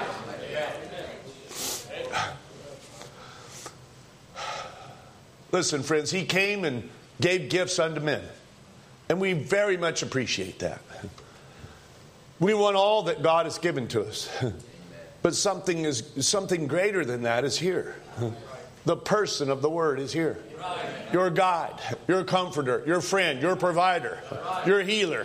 Listen, friends, He came and gave gifts unto men. And we very much appreciate that. We want all that God has given to us. But something is something greater than that is here. The person of the Word is here. Your guide, your comforter, your friend, your provider, your healer.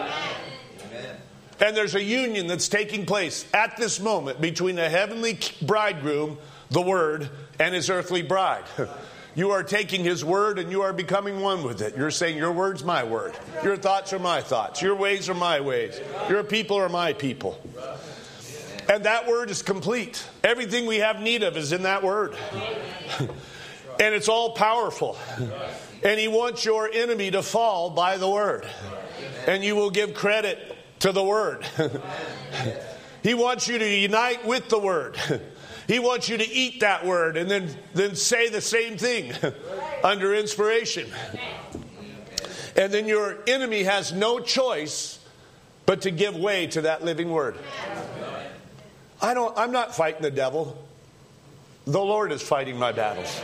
And there's a union that's taking place at this moment between the heavenly bridegroom, the Word, and His earthly bride. You are taking His word and you are becoming one with it. You're saying, your word's my word. Your thoughts are my thoughts. Your ways are my ways. Your people are my people. And that word is complete. Everything we have need of is in that word. And it's all powerful. And He wants your enemy to fall by the word. And you will give credit to the word. He wants you to unite with the word. He wants you to eat that word and then, then say the same thing under inspiration. And then your enemy has no choice but to give way to that living word. I don't, I'm not fighting the devil. The Lord is fighting my battles.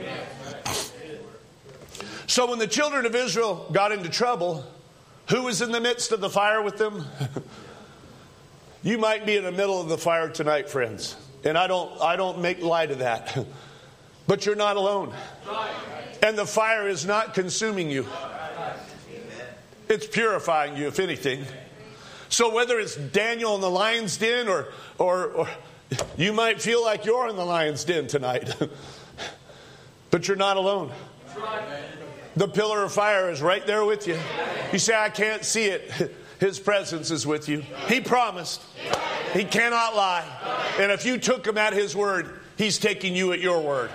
So when the children of Israel got into trouble, who was in the midst of the fire with them? You might be in the middle of the fire tonight, friends. And I don't I don't make light of that. But you're not alone. And the fire is not consuming you. It's purifying you, if anything. So whether it's Daniel in the lion's den or, or, or you might feel like you're in the lion's den tonight. But you're not alone. The pillar of fire is right there with you. You say, I can't see it. His presence is with you. He promised. He cannot lie. And if you took Him at His word, He's taking you at your word.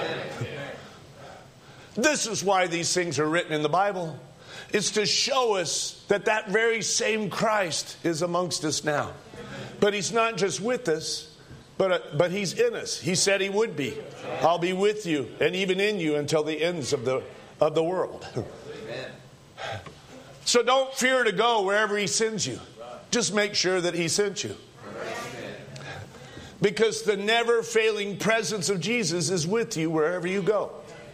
This is why these things are written in the Bible. It's to show us that that very same Christ is amongst us now. But He's not just with us, but, uh, but He's in us. He said He would be. I'll be with you and even in you until the ends of the, of the world. So don't fear to go wherever He sends you. Just make sure that He sent you. Because the never failing presence of Jesus is with you wherever you go.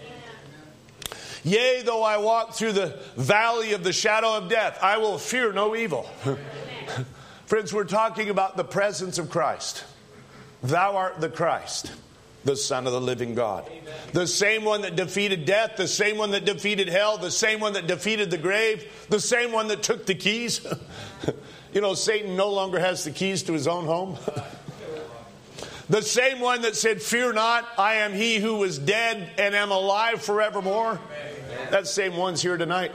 Yea, though I walk through the valley of the shadow of death, I will fear no evil. Friends, we're talking about the presence of Christ. Thou art the Christ, the Son of the living God. The same one that defeated death, the same one that defeated hell, the same one that defeated the grave, the same one that took the keys. You know, Satan no longer has the keys to his own home. The same one that said, fear not, I am He who was dead and am alive forevermore. That same one's here tonight.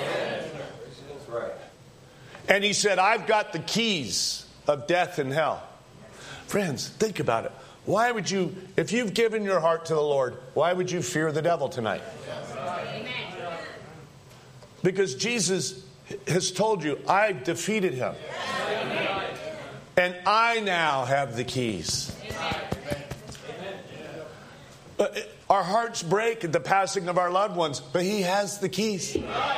And He said, I've got the keys of death and hell. Friends, think about it. Why would you, if you've given your heart to the Lord, why would you fear the devil tonight? Because Jesus has told you, I've defeated him. And I now have the keys. Our hearts break at the passing of our loved ones, but He has the keys.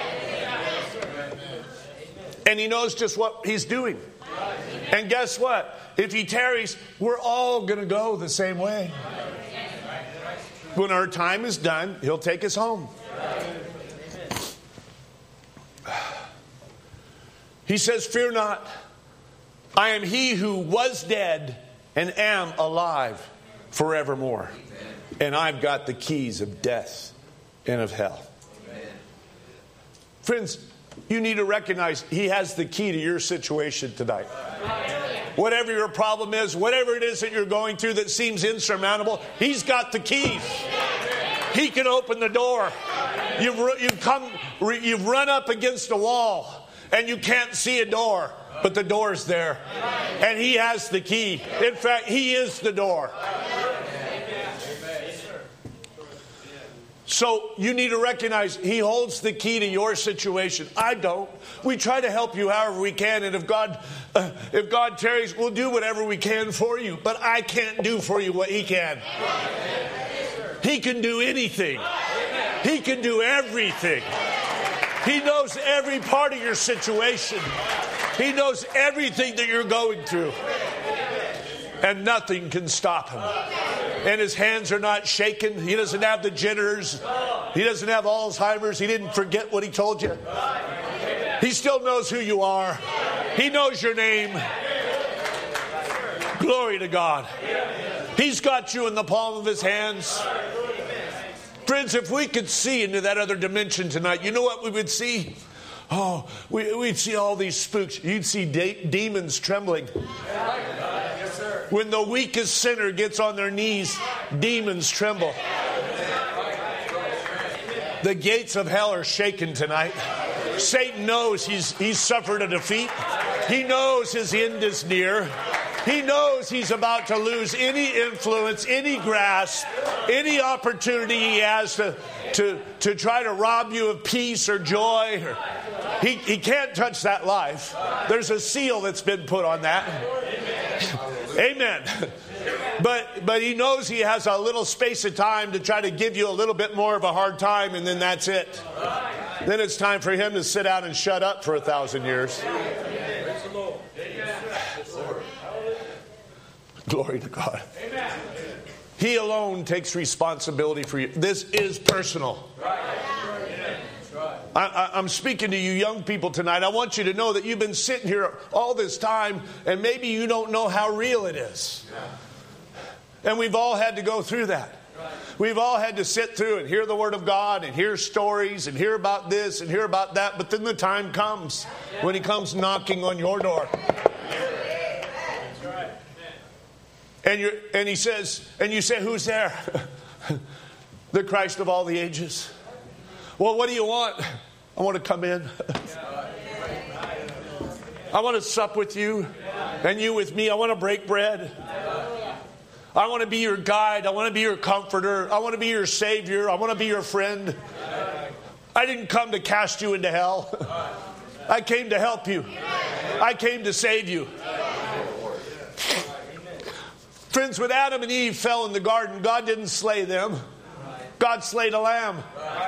And He knows just what He's doing. And guess what? If He tarries, we're all going to go the same way. When our time is done, He'll take us home. He says, fear not. I am he who was dead and am alive forevermore. And I've got the keys of death and of hell. Friends, you need to recognize he has the key to your situation tonight. Whatever your problem is, whatever it is that you're going through that seems insurmountable, he's got the keys. He can open the door. You've, you've come, you've run up against a wall and you can't see a door, but the door's there. And he has the key. In fact, he is the door. So you need to recognize he holds the key to your situation. I don't. We try to help you however we can, and if God, uh, if God tarries, we'll do whatever we can for you. But I can't do for you what he can. He can do anything. He can do everything. He knows every part of your situation. He knows everything that you're going through. And nothing can stop him. And his hands are not shaken. He doesn't have the jitters. He doesn't have Alzheimer's. He didn't forget what he told you. He still knows who you are. He knows your name. Glory to God. He's got you in the palm of his hands. Friends, if we could see into that other dimension tonight, you know what we would see? Oh, we, we'd see all these spooks. You'd see de- demons trembling. When the weakest sinner gets on their knees, demons tremble. The gates of hell are shaken tonight. Satan knows he's, he's suffered a defeat. He knows his end is near. He knows he's about to lose any influence, any grasp, any opportunity he has to, to, to try to rob you of peace or joy. He, he can't touch that life. There's a seal that's been put on that. Amen. But but he knows he has a little space of time to try to give you a little bit more of a hard time, and then that's it. Then it's time for him to sit down and shut up for a thousand years. Glory to God. He alone takes responsibility for you. This is personal. I, I, I'm speaking to you young people tonight. I want you to know that you've been sitting here all this time and maybe you don't know how real it is. And we've all had to go through that. We've all had to sit through and hear the Word of God and hear stories and hear about this and hear about that. But then the time comes when He comes knocking on your door. And, you're, and He says, and you say, who's there? The Christ of all the ages. Well, what do you want? I want to come in. I want to sup with you and you with me. I want to break bread. I want to be your guide. I want to be your comforter. I want to be your savior. I want to be your friend. I didn't come to cast you into hell. I came to help you. I came to save you. Friends, when Adam and Eve fell in the garden, God didn't slay them. God slayed a lamb.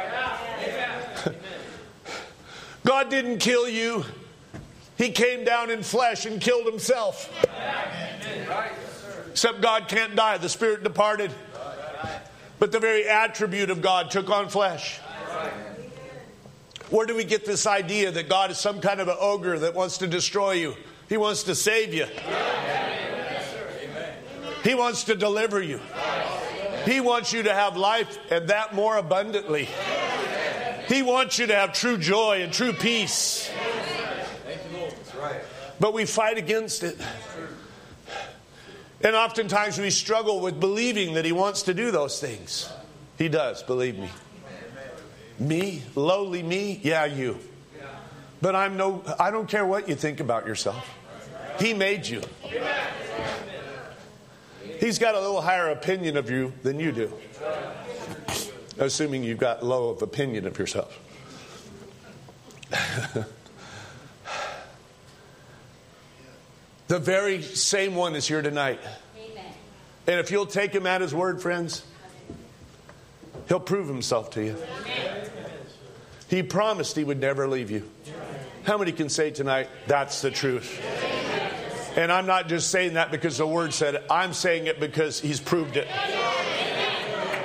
God didn't kill you. He came down in flesh and killed himself. Except God can't die. The spirit departed. But the very attribute of God took on flesh. Where do we get this idea that God is some kind of an ogre that wants to destroy you? He wants to save you. He wants to deliver you. He wants you to have life and that more abundantly. He wants you to have true joy and true peace. But we fight against it. And oftentimes we struggle with believing that He wants to do those things. He does, believe me. Me? Lowly me? Yeah, you. But I'm no, I don't care what you think about yourself. He made you. He's got a little higher opinion of you than you do. Assuming you've got low of opinion of yourself. The very same one is here tonight. Amen. And if you'll take Him at His word, friends, He'll prove Himself to you. Amen. He promised He would never leave you. How many can say tonight, that's the truth? Amen. And I'm not just saying that because the word said it. I'm saying it because He's proved it.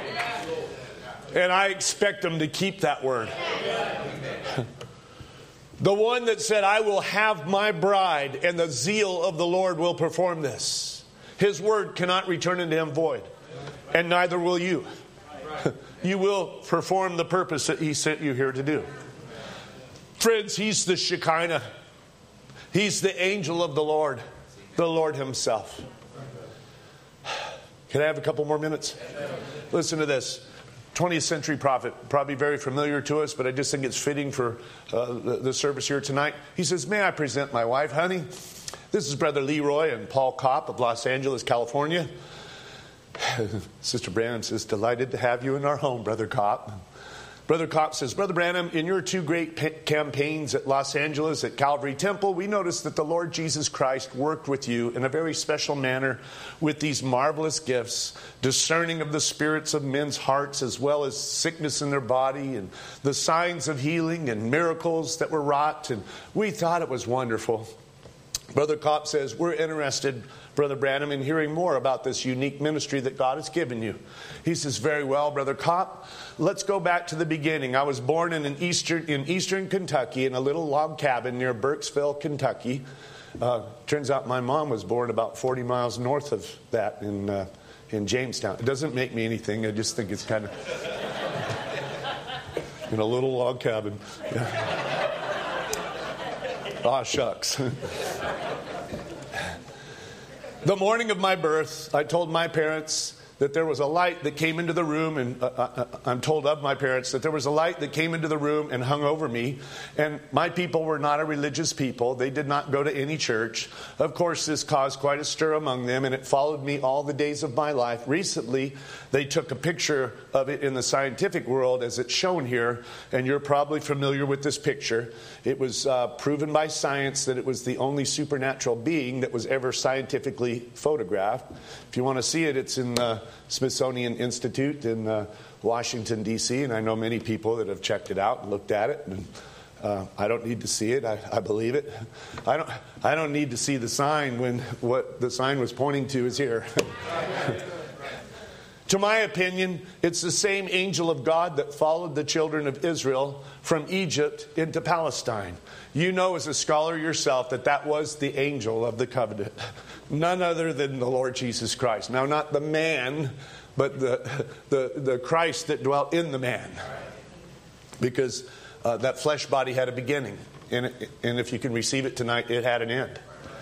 And I expect Him to keep that word. The one that said, I will have my bride, and the zeal of the Lord will perform this. His word cannot return unto him void, and neither will you. You will perform the purpose that he sent you here to do. Friends, he's the Shekinah. He's the angel of the Lord, the Lord himself. Can I have a couple more minutes? Listen to this. twentieth century prophet, probably very familiar to us, but I just think it's fitting for uh, the, the service here tonight. He says, may I present my wife, honey? This is Brother Leroy and Paul Kopp of Los Angeles, California. Sister Branham says, delighted to have you in our home, Brother Kopp. Brother Kopp says, Brother Branham, in your two great pa- campaigns at Los Angeles at Calvary Temple, we noticed that the Lord Jesus Christ worked with you in a very special manner with these marvelous gifts, discerning of the spirits of men's hearts as well as sickness in their body and the signs of healing and miracles that were wrought. And we thought it was wonderful. Brother Kopp says, we're interested, Brother Branham, in hearing more about this unique ministry that God has given you. He says, very well, Brother Kopp. Let's go back to the beginning. I was born in an eastern in eastern Kentucky in a little log cabin near Burkesville, Kentucky. Uh, turns out my mom was born about forty miles north of that in uh, in Jamestown. It doesn't make me anything. I just think it's kind of in a little log cabin. Ah, shucks. The morning of my birth, I told my parents that there was a light that came into the room, and uh, I'm told of my parents that there was a light that came into the room and hung over me. And my people were not a religious people. They did not go to any church. Of course, this caused quite a stir among them, and it followed me all the days of my life. Recently, they took a picture of it in the scientific world as it's shown here, and you're probably familiar with this picture. It was uh, proven by science that it was the only supernatural being that was ever scientifically photographed. If you want to see it, it's in the Smithsonian Institute in uh, Washington, D C, and I know many people that have checked it out and looked at it. And uh, I don't need to see it. I, I believe it. I don't. I don't need to see the sign when what the sign was pointing to is here. To my opinion, it's the same angel of God that followed the children of Israel from Egypt into Palestine. You know as a scholar yourself that that was the angel of the covenant. None other than the Lord Jesus Christ. Now, not the man, but the, the, the Christ that dwelt in the man. Because uh, that flesh body had a beginning. And, and if you can receive it tonight, it had an end.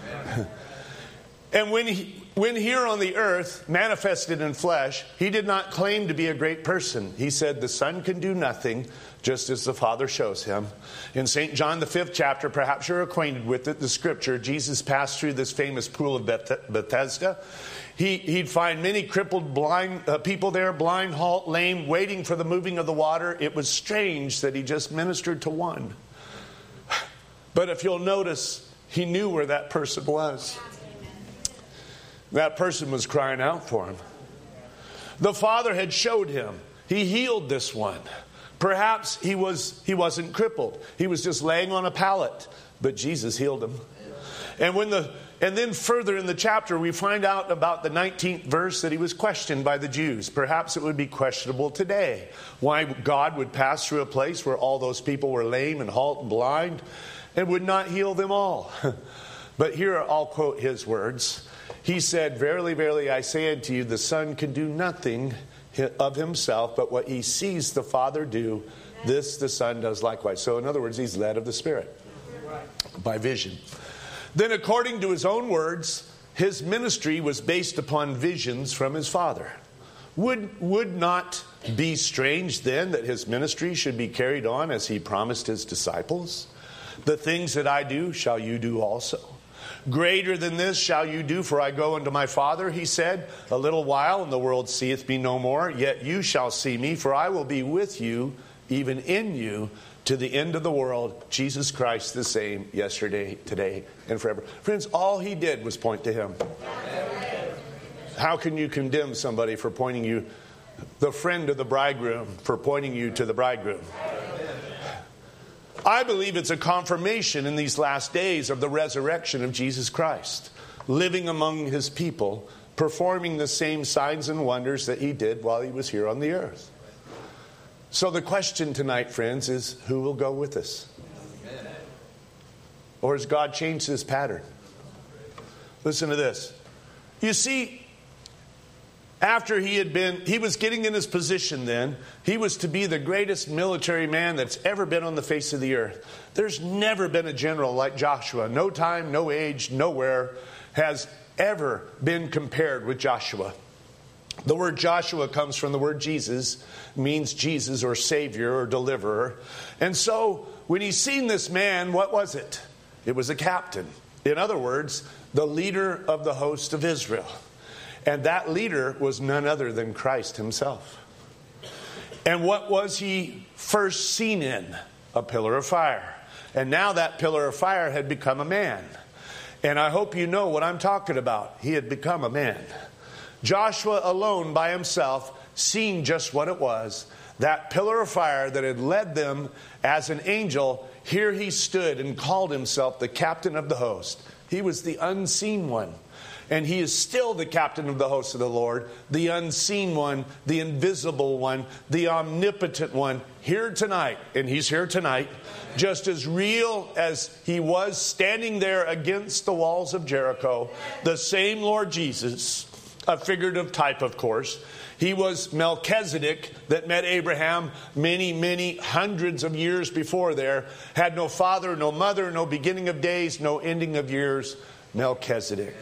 And when he, when here on the earth, manifested in flesh, he did not claim to be a great person. He said the Son can do nothing, just as the Father shows him. In Saint John, the fifth chapter, perhaps you're acquainted with it, the scripture, Jesus passed through this famous pool of Beth- Bethesda. He, he'd find many crippled blind uh, people there, blind, halt, lame, waiting for the moving of the water. It was strange that he just ministered to one. But if you'll notice, he knew where that person was. That person was crying out for him. The Father had showed him. He healed this one. Perhaps he was he wasn't crippled. He was just laying on a pallet, but Jesus healed him. And when the and then further in the chapter we find out about the nineteenth verse that he was questioned by the Jews. Perhaps it would be questionable today why God would pass through a place where all those people were lame and halt and blind and would not heal them all. But here I'll quote his words. He said, verily, verily, I say unto you, the Son can do nothing of himself, but what he sees the Father do, this the Son does likewise. So in other words, he's led of the Spirit by vision. Then according to his own words, his ministry was based upon visions from his Father. Would, would not be strange then that his ministry should be carried on as he promised his disciples? The things that I do shall you do also. Greater than this shall you do, for I go unto my Father, he said. A little while, and the world seeth me no more. Yet you shall see me, for I will be with you, even in you, to the end of the world. Jesus Christ the same, yesterday, today, and forever. Friends, all he did was point to him. How can you condemn somebody for pointing you, the friend of the bridegroom, for pointing you to the bridegroom? I believe it's a confirmation in these last days of the resurrection of Jesus Christ, living among his people, performing the same signs and wonders that he did while he was here on the earth. So the question tonight, friends, is who will go with us? Or has God changed his pattern? Listen to this. You see, after he had been, he was getting in his position then. He was to be the greatest military man that's ever been on the face of the earth. There's never been a general like Joshua. No time, no age, nowhere has ever been compared with Joshua. The word Joshua comes from the word Jesus, means Jesus or Savior or Deliverer. And so when he's seen this man, what was it? It was a captain. In other words, the leader of the host of Israel. And that leader was none other than Christ himself. And what was he first seen in? A pillar of fire. And now that pillar of fire had become a man. And I hope you know what I'm talking about. He had become a man. Joshua alone by himself, seeing just what it was, that pillar of fire that had led them as an angel, here he stood and called himself the captain of the host. He was the unseen one. And he is still the captain of the host of the Lord, the unseen one, the invisible one, the omnipotent one, here tonight. And he's here tonight, just as real as he was standing there against the walls of Jericho. The same Lord Jesus, a figurative type, of course. He was Melchizedek that met Abraham many, many hundreds of years before there. Had no father, no mother, no beginning of days, no ending of years. Melchizedek.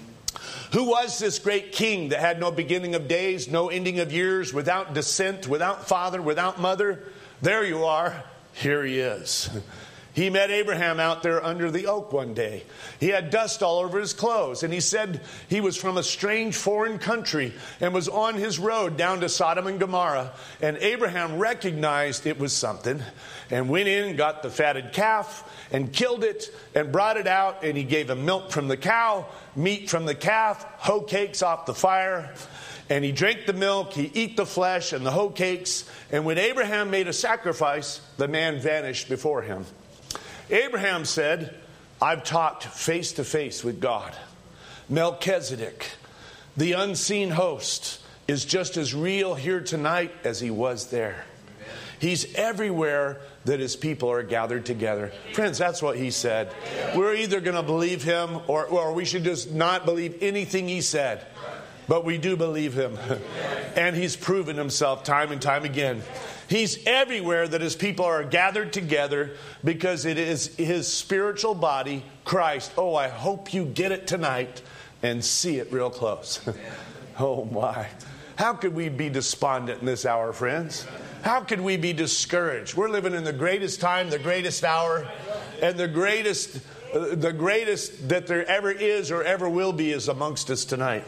Who was this great king that had no beginning of days, no ending of years, without descent, without father, without mother? There you are. Here he is. He met Abraham out there under the oak one day. He had dust all over his clothes. And he said he was from a strange foreign country and was on his road down to Sodom and Gomorrah. And Abraham recognized it was something and went in and got the fatted calf and killed it and brought it out. And he gave him milk from the cow, meat from the calf, hoe cakes off the fire. And he drank the milk, he ate the flesh and the hoe cakes. And when Abraham made a sacrifice, the man vanished before him. Abraham said, I've talked face to face with God. Melchizedek, the unseen host, is just as real here tonight as he was there. He's everywhere that his people are gathered together. Friends, that's what he said. We're either going to believe him or, or we should just not believe anything he said. But we do believe him. And he's proven himself time and time again. He's everywhere that his people are gathered together because it is his spiritual body, Christ. Oh, I hope you get it tonight and see it real close. Oh, my. How could we be despondent in this hour, friends? How could we be discouraged? We're living in the greatest time, the greatest hour, and the greatest, uh, the greatest that there ever is or ever will be is amongst us tonight.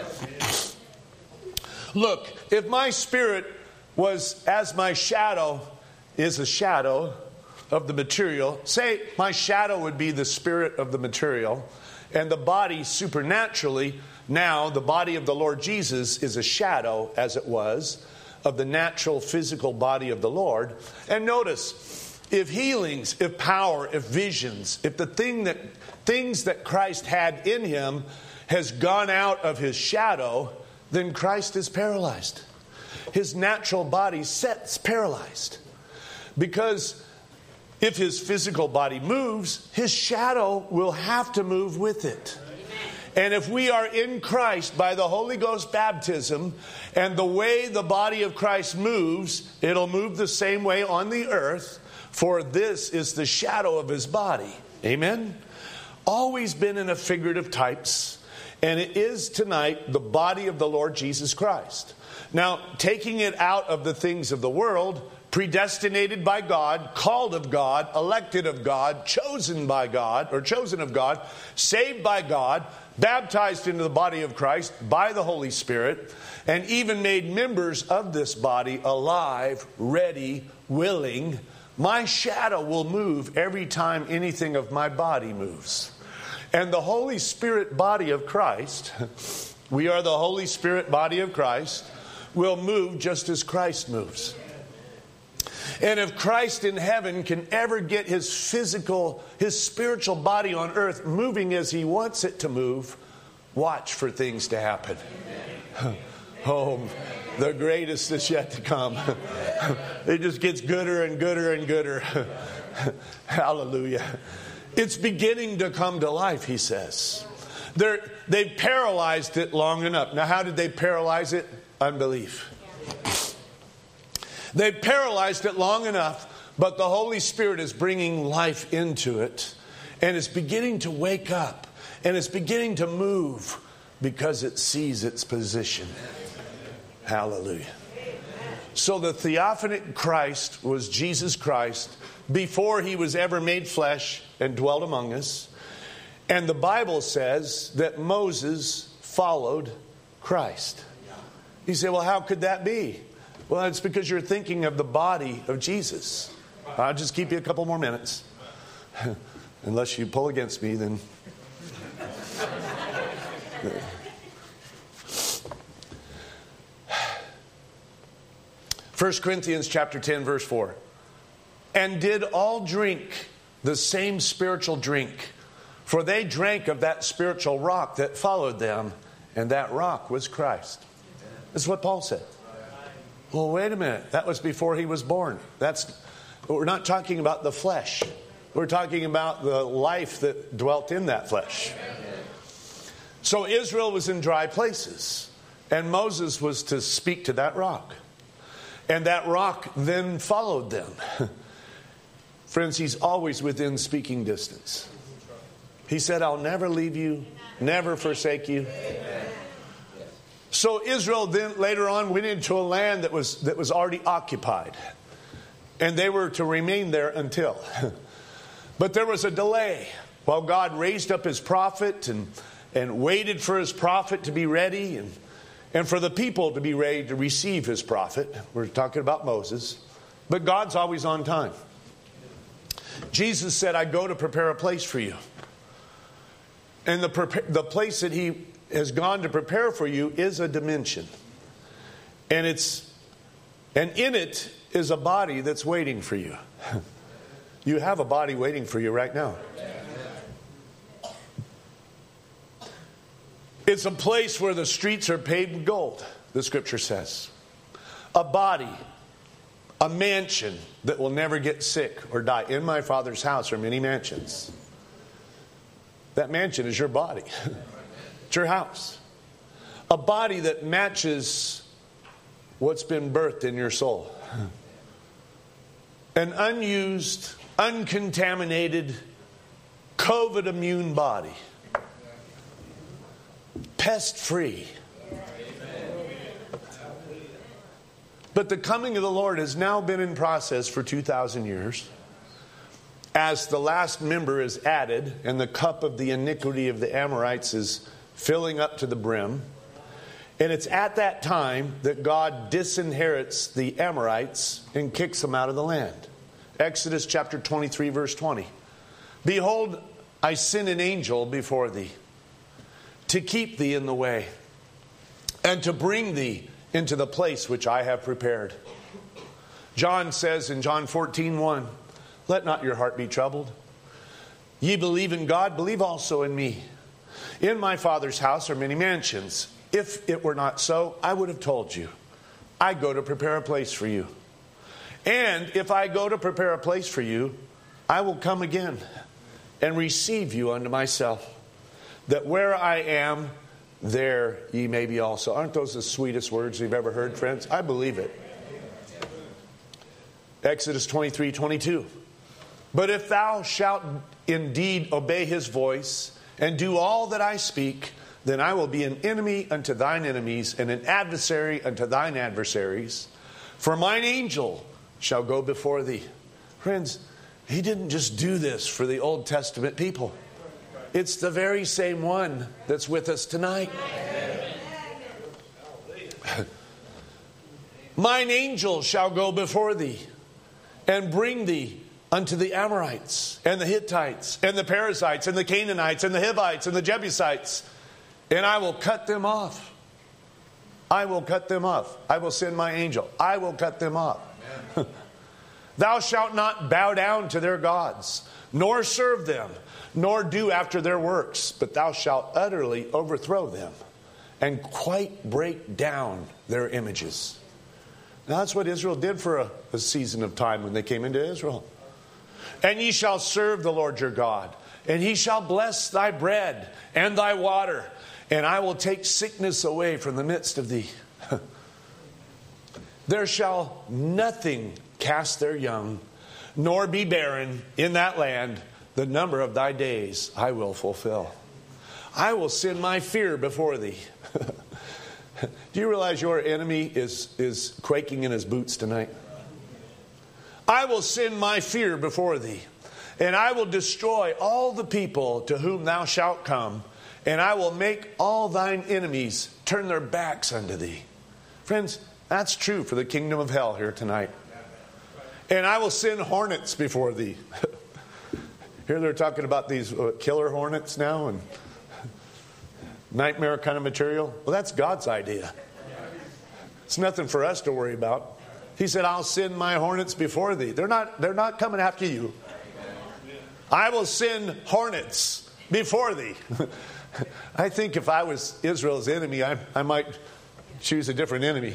Look, if my spirit was as my shadow is a shadow of the material, say my shadow would be the spirit of the material, and the body supernaturally, now the body of the Lord Jesus is a shadow, as it was, of the natural physical body of the Lord. And notice, if healings, if power, if visions, if the thing that things that Christ had in him has gone out of his shadow, then Christ is paralyzed. His natural body sets paralyzed. Because if his physical body moves, his shadow will have to move with it. And if we are in Christ by the Holy Ghost baptism, and the way the body of Christ moves, it'll move the same way on the earth, for this is the shadow of his body. Amen? Always been in a figurative types, and it is tonight the body of the Lord Jesus Christ. Now, taking it out of the things of the world, predestinated by God, called of God, elected of God, chosen by God, or chosen of God, saved by God, baptized into the body of Christ by the Holy Spirit, and even made members of this body alive, ready, willing. My shadow will move every time anything of my body moves. And the Holy Spirit body of Christ, we are the Holy Spirit body of Christ, will move just as Christ moves. And if Christ in heaven can ever get his physical, his spiritual body on earth moving as he wants it to move, watch for things to happen. Oh, the greatest is yet to come. It just gets gooder and gooder and gooder. Hallelujah. It's beginning to come to life, he says. They're, they've paralyzed it long enough. Now, how did they paralyze it? Unbelief. They've paralyzed it long enough, but the Holy Spirit is bringing life into it. And it's beginning to wake up. And it's beginning to move because it sees its position. Hallelujah. So the theophanic Christ was Jesus Christ before he was ever made flesh and dwelt among us. And the Bible says that Moses followed Christ. You say, well, how could that be? Well, it's because you're thinking of the body of Jesus. I'll just keep you a couple more minutes. Unless you pull against me, then... First Corinthians chapter ten, verse four. And did all drink the same spiritual drink, for they drank of that spiritual rock that followed them, and that rock was Christ. This is what Paul said. Well, wait a minute. That was before he was born. That's we're not talking about the flesh. We're talking about the life that dwelt in that flesh. So Israel was in dry places, and Moses was to speak to that rock. And that rock then followed them. Friends, he's always within speaking distance. He said, I'll never leave you, never forsake you. So Israel then later on went into a land that was that was already occupied. And they were to remain there until. But there was a delay while God raised up his prophet and, and waited for his prophet to be ready and And for the people to be ready to receive his prophet. We're talking about Moses. But God's always on time. Jesus said, I go to prepare a place for you. And the, the place that he has gone to prepare for you is a dimension. And it's and in it is a body that's waiting for you. You have a body waiting for you right now. It's a place where the streets are paved with gold, the scripture says. A body, a mansion that will never get sick or die. In my Father's house are many mansions. That mansion is your body. It's your house. A body that matches what's been birthed in your soul. An unused, uncontaminated, COVID immune body. Pest-free. But the coming of the Lord has now been in process for two thousand years. As the last member is added and the cup of the iniquity of the Amorites is filling up to the brim. And it's at that time that God disinherits the Amorites and kicks them out of the land. Exodus chapter twenty-three, verse twenty. Behold, I send an angel before thee, to keep thee in the way, and to bring thee into the place which I have prepared. John says in John fourteen one, let not your heart be troubled. Ye believe in God, believe also in me. In my Father's house are many mansions. If it were not so, I would have told you. I go to prepare a place for you. And if I go to prepare a place for you, I will come again and receive you unto myself, that where I am, there ye may be also. Aren't those the sweetest words you've ever heard, friends? I believe it. Exodus twenty-three twenty-two. But if thou shalt indeed obey his voice, and do all that I speak, then I will be an enemy unto thine enemies, and an adversary unto thine adversaries. For mine angel shall go before thee. Friends, he didn't just do this for the Old Testament people. It's the very same one that's with us tonight. Mine angel shall go before thee, and bring thee unto the Amorites, and the Hittites, and the Perizzites, and the Canaanites, and the Hivites, and the Jebusites, and I will cut them off. I will cut them off. I will send my angel. I will cut them off. Thou shalt not bow down to their gods, nor serve them, nor do after their works, but thou shalt utterly overthrow them, and quite break down their images. Now that's what Israel did for a, a season of time when they came into Israel. And ye shall serve the Lord your God, And he shall bless thy bread and thy water, and I will take sickness away from the midst of thee. There shall nothing cast their young, nor be barren in that land. The number of thy days I will fulfill. I will send my fear before thee. Do you realize your enemy is, is quaking in his boots tonight? I will send my fear before thee, and I will destroy all the people to whom thou shalt come, and I will make all thine enemies turn their backs unto thee. Friends, that's true for the kingdom of hell here tonight. And I will send hornets before thee. Here they're talking about these uh, killer hornets now and nightmare kind of material. Well, that's God's idea. It's nothing for us to worry about. He said, I'll send my hornets before thee. They're not, they're not coming after you. I will send hornets before thee. I think if I was Israel's enemy, I, I might choose a different enemy.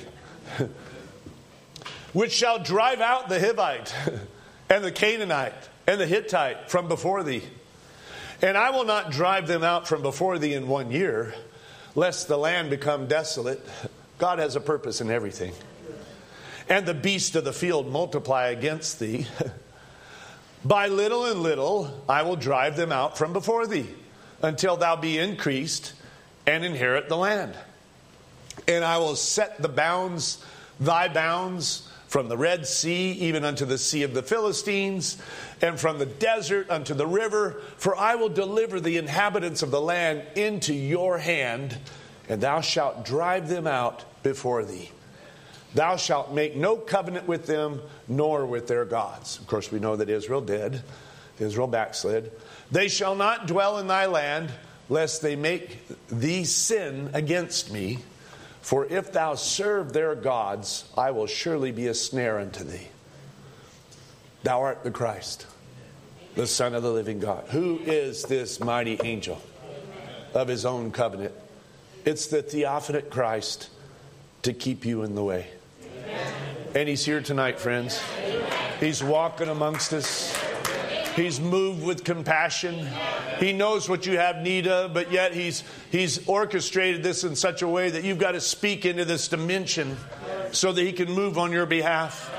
Which shall drive out the Hivite and the Canaanite and the Hittite from before thee. And I will not drive them out from before thee in one year, lest the land become desolate. God has a purpose in everything. And the beasts of the field multiply against thee. By little and little I will drive them out from before thee, until thou be increased and inherit the land. And I will set the bounds, thy bounds, from the Red Sea even unto the sea of the Philistines, and from the desert unto the river. For I will deliver the inhabitants of the land into your hand, and thou shalt drive them out before thee. Thou shalt make no covenant with them, nor with their gods. Of course, we know that Israel did. Israel backslid. They shall not dwell in thy land, lest they make thee sin against me. For if thou serve their gods, I will surely be a snare unto thee. Thou art the Christ, the Son of the living God. Who is this mighty angel of his own covenant? It's the theophanic Christ to keep you in the way. And he's here tonight, friends. He's walking amongst us. He's moved with compassion. He knows what you have need of, but yet he's he's orchestrated this in such a way that you've got to speak into this dimension so that he can move on your behalf.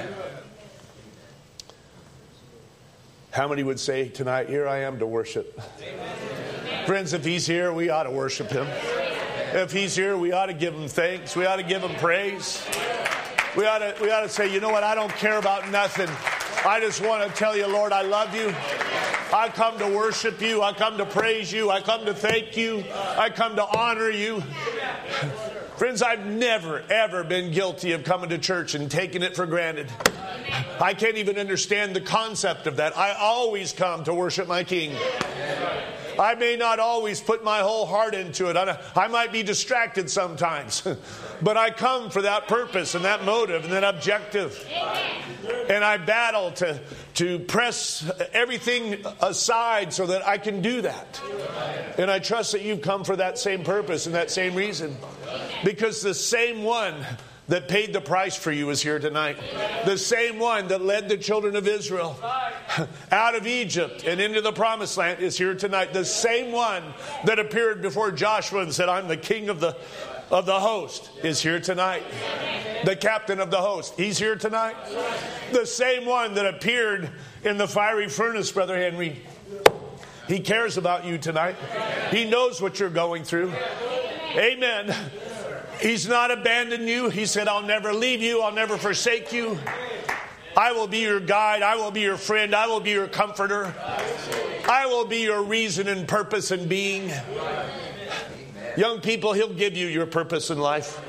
How many would say tonight, here I am to worship? Amen. Friends, if he's here, we ought to worship him. If he's here, we ought to give him thanks. We ought to give him praise. We ought to, we ought to say, you know what, I don't care about nothing. I just want to tell you, Lord, I love you. I come to worship you. I come to praise you. I come to thank you. I come to honor you. Friends, I've never, ever been guilty of coming to church and taking it for granted. I can't even understand the concept of that. I always come to worship my King. I may not always put my whole heart into it. I might be distracted sometimes. But I come for that purpose and that motive and that objective. And I battle to, to press everything aside so that I can do that. And I trust that you've come for that same purpose and that same reason. Because the same one that paid the price for you is here tonight. The same one that led the children of Israel out of Egypt and into the promised land is here tonight. The same one that appeared before Joshua and said, I'm the king of the of the host is here tonight. The captain of the host, he's here tonight. The same one that appeared in the fiery furnace, Brother Henry, he cares about you tonight. He knows what you're going through. Amen. He's not abandoned you. He said, I'll never leave you. I'll never forsake you. I will be your guide. I will be your friend. I will be your comforter. I will be your reason and purpose and being. Young people, he'll give you your purpose in life.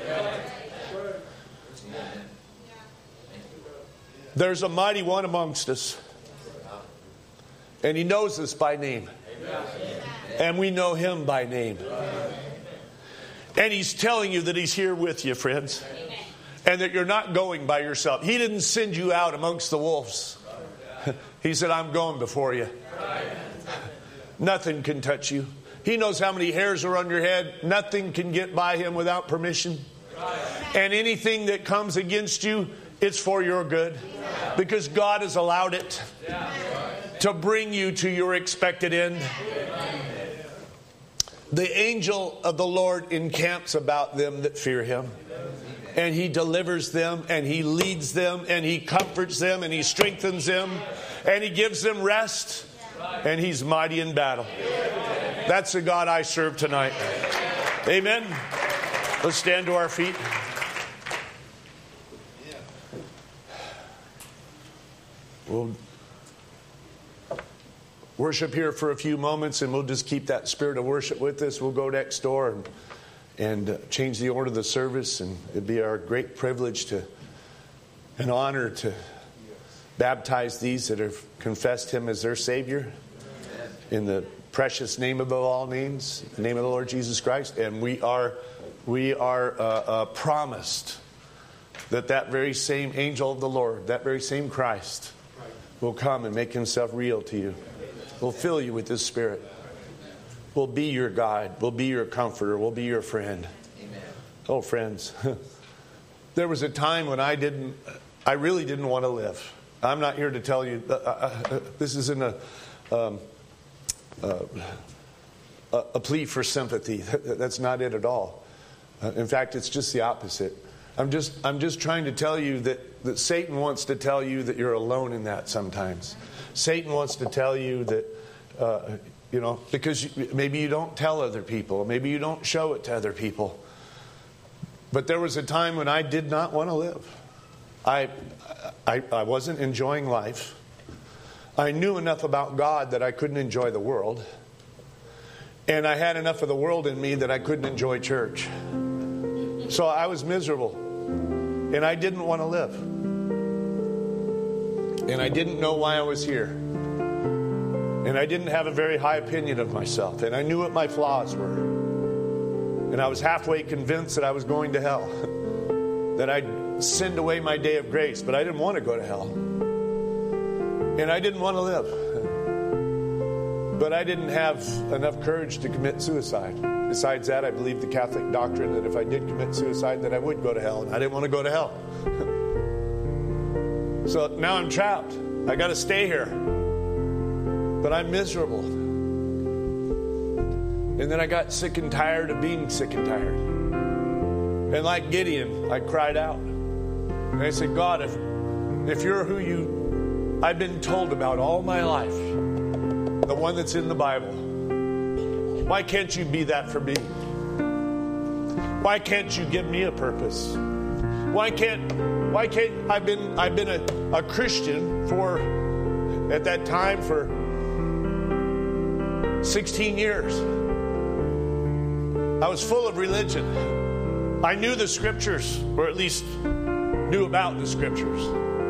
There's a mighty one amongst us. And he knows us by name. And we know him by name. And he's telling you that he's here with you, friends. And that you're not going by yourself. He didn't send you out amongst the wolves. He said, I'm going before you. Nothing can touch you. He knows how many hairs are on your head. Nothing can get by him without permission. And anything that comes against you, it's for your good. Because God has allowed it. to bring you to your expected end. The angel of the Lord encamps about them that fear him. And he delivers them, and he leads them, and he comforts them, and he strengthens them, and he gives them rest, and he's mighty in battle. That's the God I serve tonight. Amen. Let's stand to our feet. We'll worship here for a few moments, and we'll just keep that spirit of worship with us. We'll go next door and and uh, change the order of the service, and it'd be our great privilege to, an honor to baptize these that have confessed him as their Savior in the precious name above all names, the name of the Lord Jesus Christ. And we are we are uh, uh, promised that that very same angel of the Lord, that very same Christ, will come and make himself real to you. Will fill you with his Spirit. Will be your guide. Will be your comforter. Will be your friend. Amen. Oh, friends, there was a time when I didn't, I really didn't want to live. I'm not here to tell you, uh, uh, this isn't a, um, uh, a plea for sympathy. That's not it at all. Uh, in fact, it's just the opposite. I'm just, I'm just trying to tell you that, that Satan wants to tell you that you're alone in that sometimes. Satan wants to tell you that, uh, you know, because you, maybe you don't tell other people. Maybe you don't show it to other people. But there was a time when I did not want to live. I, I, I wasn't enjoying life. I knew enough about God that I couldn't enjoy the world. And I had enough of the world in me that I couldn't enjoy church. So I was miserable. And I didn't want to live. And I didn't know why I was here. And I didn't have a very high opinion of myself. And I knew what my flaws were. And I was halfway convinced that I was going to hell. That I'd sinned away my day of grace. But I didn't want to go to hell. And I didn't want to live. But I didn't have enough courage to commit suicide. Besides that, I believed the Catholic doctrine that if I did commit suicide, that I would go to hell. And I didn't want to go to hell. So now I'm trapped. I got to stay here. But I'm miserable. And then I got sick and tired of being sick and tired. And like Gideon, I cried out. And I said, God, if, if you're who you, I've been told about all my life, the one that's in the Bible, why can't you be that for me? Why can't you give me a purpose? Why can't, why can't, I've been, I've been a, a Christian for, at that time, for sixteen years. I was full of religion. I knew the scriptures, or at least knew about the scriptures.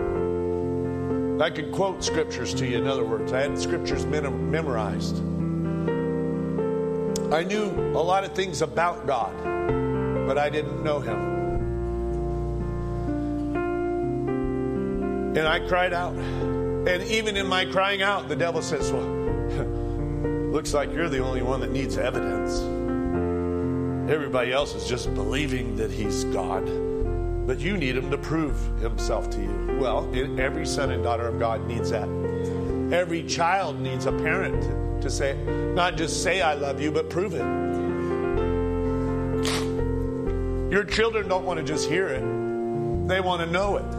I could quote scriptures to you, in other words. I had scriptures memorized. I knew a lot of things about God, but I didn't know him. And I cried out. And even in my crying out, the devil says, well, looks like you're the only one that needs evidence. Everybody else is just believing that he's God. But you need him to prove himself to you. Well, every son and daughter of God needs that. Every child needs a parent to, to say, not just say I love you, but prove it. Your children don't want to just hear it. They want to know it.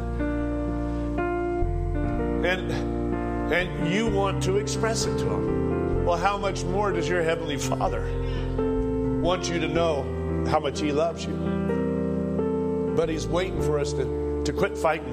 And, and you want to express it to them. Well, how much more does your Heavenly Father want you to know how much he loves you? But he's waiting for us to, to quit fighting.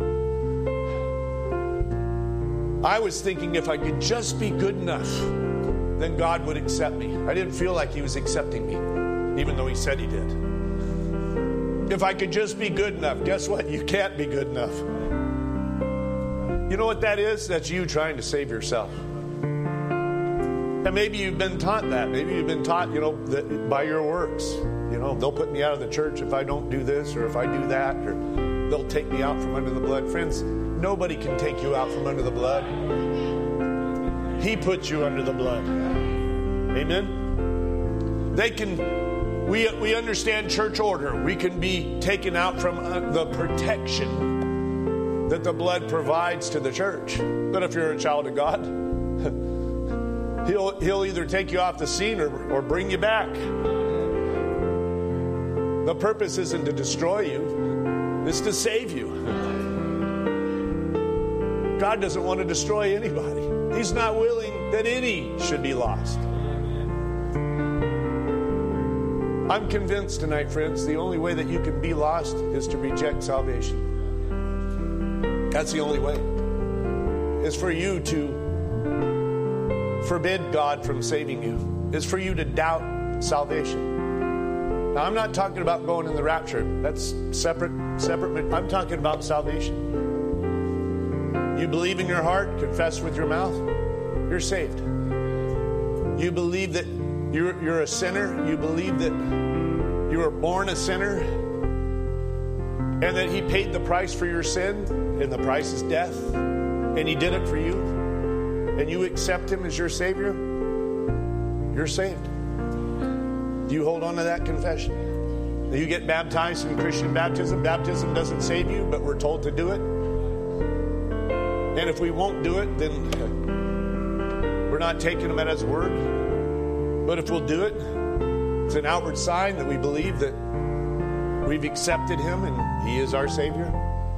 I was thinking if I could just be good enough, then God would accept me. I didn't feel like he was accepting me, even though he said he did. If I could just be good enough, guess what? You can't be good enough. You know what that is? That's you trying to save yourself. And maybe you've been taught that. Maybe you've been taught, you know, that by your works. You know, they'll put me out of the church if I don't do this or if I do that, or they'll take me out from under the blood. Friends, nobody can take you out from under the blood. He put you under the blood. Amen? They can, we, we understand church order. We can be taken out from the protection that the blood provides to the church. But if you're a child of God, he'll, he'll either take you off the scene or, or bring you back. The purpose isn't to destroy you, it's to save you. God doesn't want to destroy anybody. He's not willing that any should be lost. I'm convinced tonight, friends, the only way that you can be lost is to reject salvation. That's the only way. It's for you to forbid God from saving you. It's for you to doubt salvation. Now, I'm not talking about going in the rapture. That's separate, separate. I'm talking about salvation. You believe in your heart, confess with your mouth, you're saved. You believe that you're, you're a sinner. You believe that you were born a sinner and that he paid the price for your sin, and the price is death, and he did it for you, and you accept him as your Savior, you're saved. Do you hold on to that confession? Do you get baptized in Christian baptism? Baptism doesn't save you, but we're told to do it. And if we won't do it, then we're not taking him at his word. But if we'll do it, it's an outward sign that we believe that we've accepted him and he is our Savior.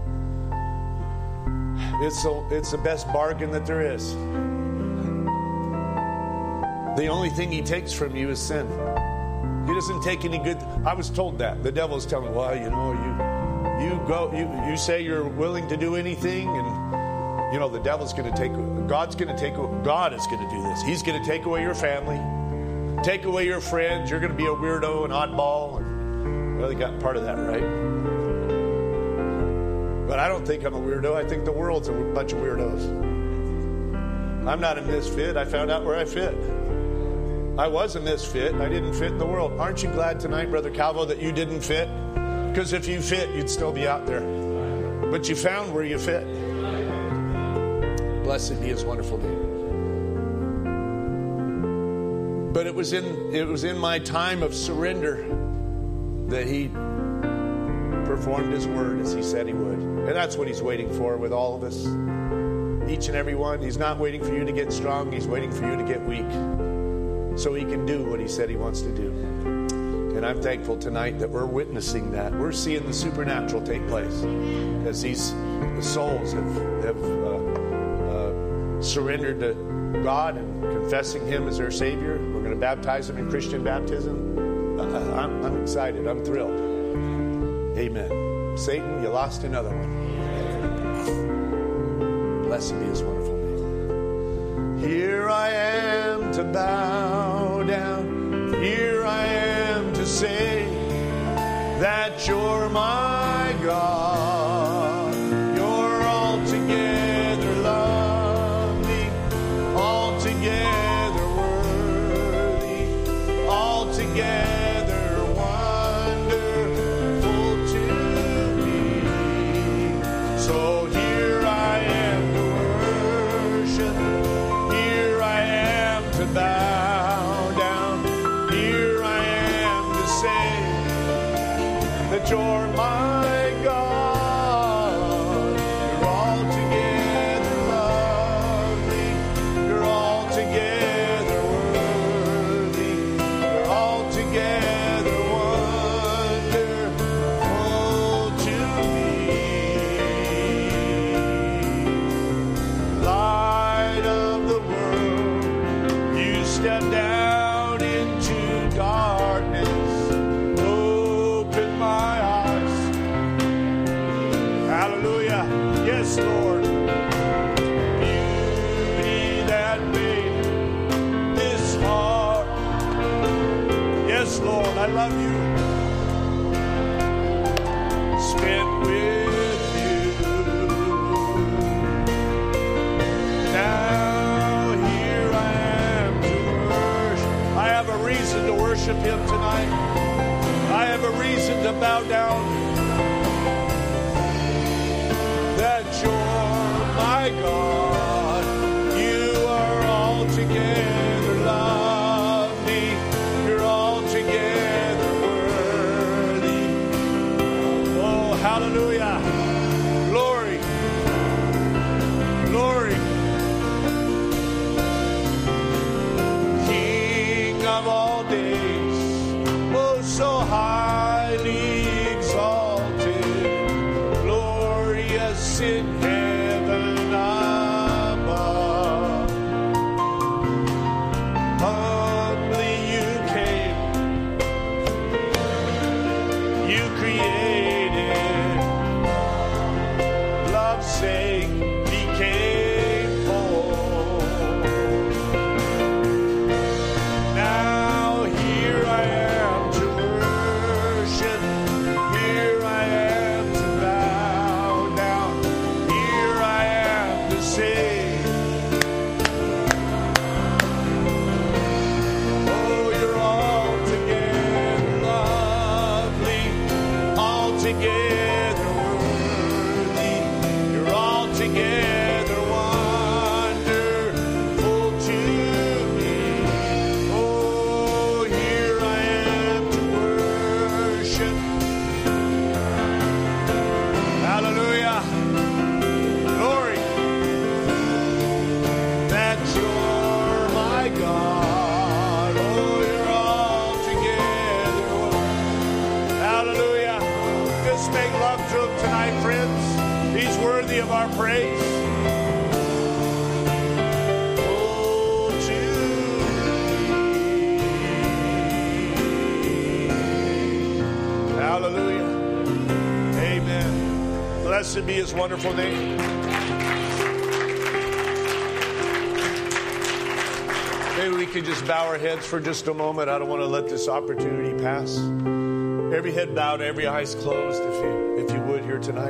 It's, a, it's the best bargain that there is. The only thing he takes from you is sin. He doesn't take any good. I was told that. The devil's telling me, well, you know, you you go, you, you say you're willing to do anything, and you know, the devil's going to take, God's going to take, God is going to do this. He's going to take away your family, take away your friends. You're going to be a weirdo, an oddball. And, well, they got part of that, right? But I don't think I'm a weirdo. I think the world's a bunch of weirdos. I'm not a misfit. I found out where I fit. I was a misfit. I didn't fit in the world. Aren't you glad tonight, Brother Calvo, that you didn't fit? Because if you fit, you'd still be out there. But you found where you fit. Blessed be his wonderful name. But it was in it was in my time of surrender that he performed his word as he said he would. And that's what he's waiting for with all of us. Each and every one. He's not waiting for you to get strong. He's waiting for you to get weak, so he can do what he said he wants to do. And I'm thankful tonight that we're witnessing that. We're seeing the supernatural take place as these souls have, have uh, uh, surrendered to God and confessing him as their Savior. We're going to baptize them in Christian baptism. Uh, I'm, I'm excited. I'm thrilled. Amen. Satan, you lost another one. Blessed be his wonderful name. Here I am to bow down. Here I am to say that you're my God. You're altogether lovely, altogether worthy, altogether wonderful to me. So here I am to worship. Here I am to bow down. Here I am to say that you're my God. You're altogether lovely. You're altogether worthy. You're altogether wonderful to me. Light of the world, you step down into darkness. Open my eyes. Hallelujah. Yes, Lord. Beauty that made this heart. Yes, Lord, I love you. Spent with you. Now here I am to worship. I have a reason to worship him tonight. I have a reason to bow down. That you're my God. You are altogether lovely. You're altogether worthy. praise. Oh, to thee. Hallelujah. Amen. Blessed be his wonderful name. Maybe we could just bow our heads for just a moment. I don't want to let this opportunity pass. Every head bowed, every eyes closed, if you, if you would, here tonight.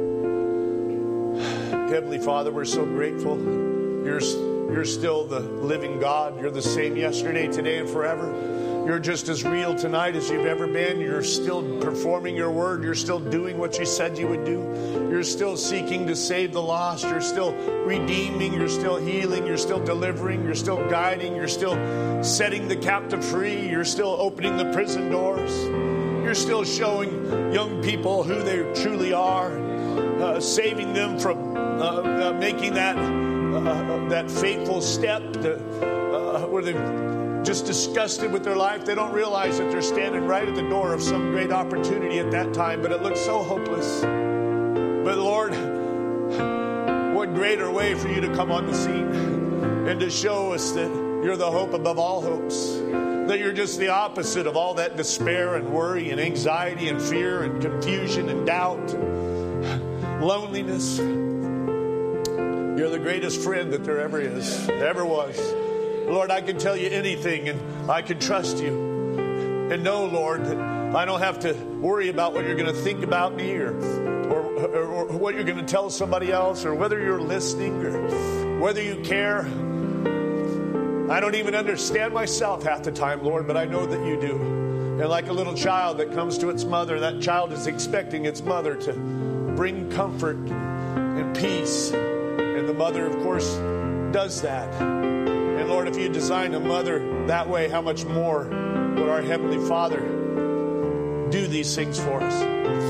Heavenly Father, we're so grateful. You're, you're still the living God. You're the same yesterday, today, and forever. You're just as real tonight as you've ever been. You're still performing your word. You're still doing what you said you would do. You're still seeking to save the lost. You're still redeeming. You're still healing. You're still delivering. You're still guiding. You're still setting the captive free. You're still opening the prison doors. You're still showing young people who they truly are, uh, saving them from uh, uh, making that uh, that fateful step to, uh, where they've just disgusted with their life. They don't realize that they're standing right at the door of some great opportunity at that time, but it looks so hopeless. But Lord, what greater way for you to come on the scene and to show us that you're the hope above all hopes, that you're just the opposite of all that despair and worry and anxiety and fear and confusion and doubt and loneliness. You're the greatest friend that there ever is, ever was. Lord, I can tell you anything and I can trust you. And know, Lord, that I don't have to worry about what you're going to think about me or, or, or, or what you're going to tell somebody else or whether you're listening or whether you care. I don't even understand myself half the time, Lord, but I know that you do. And like a little child that comes to its mother, that child is expecting its mother to bring comfort and peace. And the mother, of course, does that. And Lord, if you designed a mother that way, how much more would our Heavenly Father do these things for us?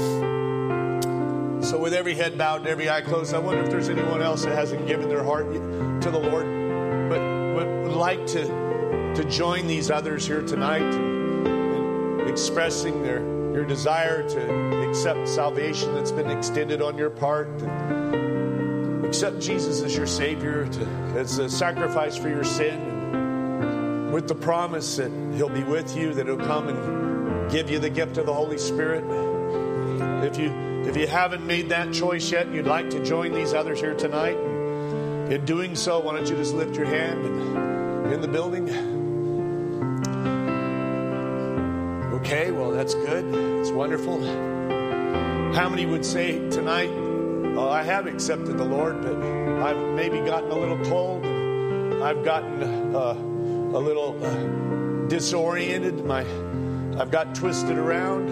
So with every head bowed and every eye closed, I wonder if there's anyone else that hasn't given their heart to the Lord, but would like to, to join these others here tonight in, in expressing their, your desire to accept salvation that's been extended on your part, and accept Jesus as your Savior, to, as a sacrifice for your sin, with the promise that He'll be with you, that He'll come and give you the gift of the Holy Spirit. If you if you haven't made that choice yet and you'd like to join these others here tonight, in doing so, why don't you just lift your hand in the building? Okay, well, that's good. It's wonderful. How many would say tonight, well, I have accepted the Lord, but I've maybe gotten a little cold. I've gotten uh, a little uh, disoriented. My, I've got twisted around.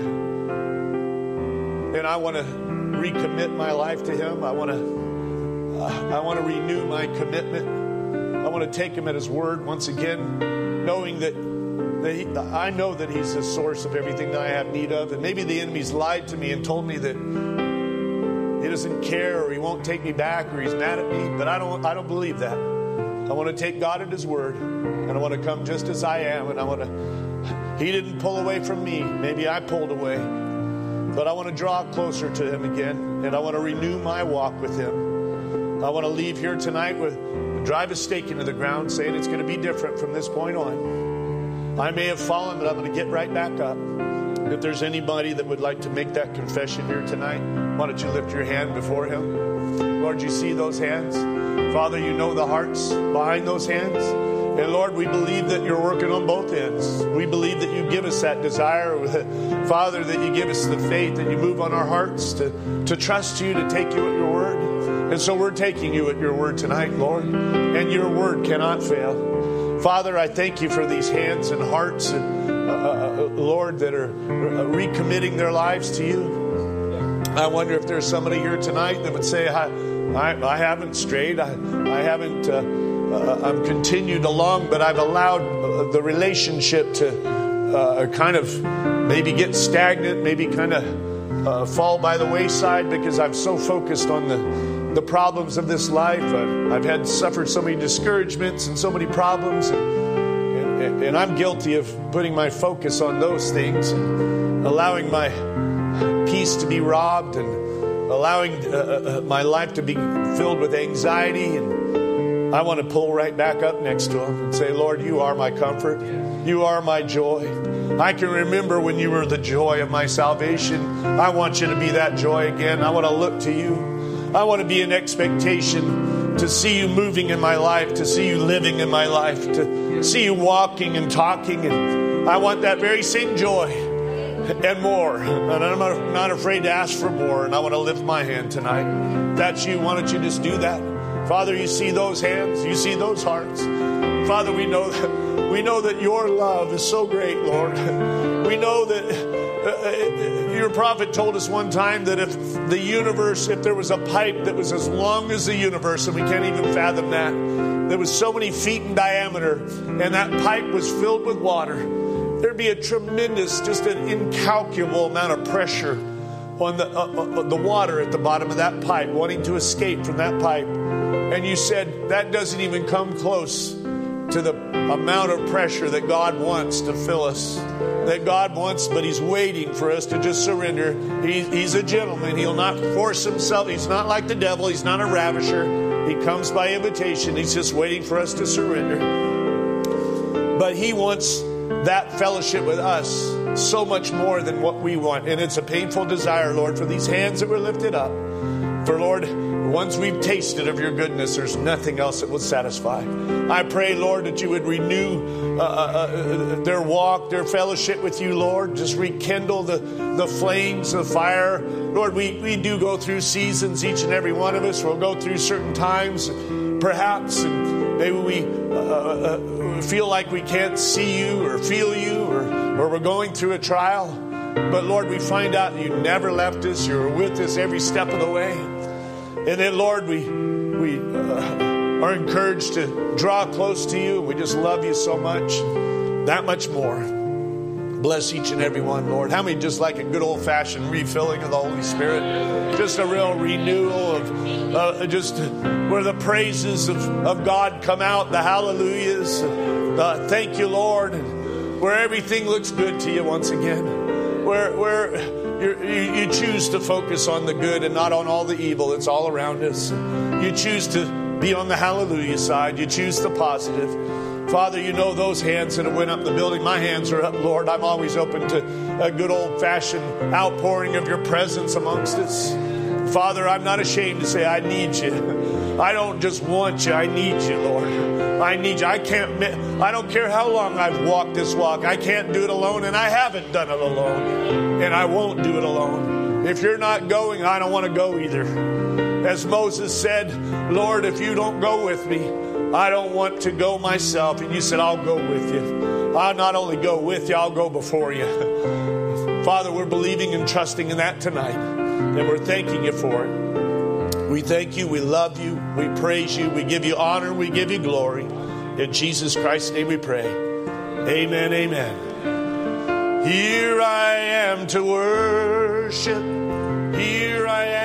And I want to recommit my life to Him. I want to uh, I want to renew my commitment. I want to take Him at His word once again, knowing that, that he, I know that He's the source of everything that I have need of. And maybe the enemy's lied to me and told me that He doesn't care, or He won't take me back, or He's mad at me. But I don't I don't believe that. I want to take God at His word, and I want to come just as I am. And I want to. He didn't pull away from me. Maybe I pulled away. But I want to draw closer to Him again, and I want to renew my walk with Him. I want to leave here tonight with drive a stake into the ground, saying it's going to be different from this point on. I may have fallen, but I'm going to get right back up. If there's anybody that would like to make that confession here tonight, why don't you lift your hand before Him? Lord, you see those hands? Father, you know the hearts behind those hands. And Lord, we believe that you're working on both ends. We believe that you give us that desire. Father, that you give us the faith and you move on our hearts to, to trust you, to take you at your word. And so we're taking you at your word tonight, Lord. And your word cannot fail. Father, I thank you for these hands and hearts, and, uh, uh, Lord, that are recommitting their lives to you. I wonder if there's somebody here tonight that would say, I, I, I haven't strayed. I, I haven't... Uh, Uh, I'm continued along, but I've allowed uh, the relationship to uh, kind of maybe get stagnant, maybe kind of uh, fall by the wayside because I'm so focused on the, the problems of this life. I've, I've had suffered so many discouragements and so many problems, and, and, and I'm guilty of putting my focus on those things and allowing my peace to be robbed. And allowing uh, uh, my life to be filled with anxiety, and I want to pull right back up next to him and say, Lord, you are my comfort. You are my joy. I can remember when you were the joy of my salvation. I want you to be that joy again. I want to look to you. I want to be in expectation to see you moving in my life, to see you living in my life, to see you walking and talking. And I want that very same joy and more. And I'm not afraid to ask for more. And I want to lift my hand tonight. That's you. Why don't you just do that? Father, you see those hands. You see those hearts. Father, we know that, we know that your love is so great, Lord. We know that uh, your prophet told us one time that if the universe, if there was a pipe that was as long as the universe, and we can't even fathom that, there was so many feet in diameter, and that pipe was filled with water, there'd be a tremendous, just an incalculable amount of pressure on the, uh, uh, the water at the bottom of that pipe, wanting to escape from that pipe. And you said that doesn't even come close to the amount of pressure that God wants to fill us. That God wants, but He's waiting for us to just surrender. He, he's a gentleman. He'll not force Himself. He's not like the devil. He's not a ravisher. He comes by invitation. He's just waiting for us to surrender. But He wants that fellowship with us so much more than what we want. And it's a painful desire, Lord, for these hands that were lifted up. For, Lord, once we've tasted of your goodness, there's nothing else that will satisfy. I pray, Lord, that you would renew uh, uh, their walk, their fellowship with you, Lord. Just rekindle the, the flames, the fire. Lord, we, we do go through seasons, each and every one of us. We'll go through certain times, perhaps, and maybe we uh, uh, feel like we can't see you or feel you, or, or we're going through a trial. But, Lord, we find out that you never left us. You're with us every step of the way. And then, Lord, we we uh, are encouraged to draw close to you. We just love you so much, that much more. Bless each and every one, Lord. How many just like a good old-fashioned refilling of the Holy Spirit? Just a real renewal of uh, just where the praises of, of God come out, the hallelujahs. Uh, thank you, Lord. Where everything looks good to you once again. Where where... You, you choose to focus on the good and not on all the evil that's all around us. You choose to be on the hallelujah side. You choose the positive. Father, you know those hands that have went up the building. My hands are up, Lord. I'm always open to a good old-fashioned outpouring of your presence amongst us. Father, I'm not ashamed to say I need you. I don't just want you. I need you, Lord. I need you. I can't, I don't care how long I've walked this walk. I can't do it alone, and I haven't done it alone. And I won't do it alone. If you're not going, I don't want to go either. As Moses said, Lord, if you don't go with me, I don't want to go myself. And you said, I'll go with you. I'll not only go with you, I'll go before you. Father, we're believing and trusting in that tonight. And we're thanking you for it. We thank you. We love you. We praise you. We give you honor. We give you glory. In Jesus Christ's name we pray. Amen. Amen. Here I am to worship. Here I am.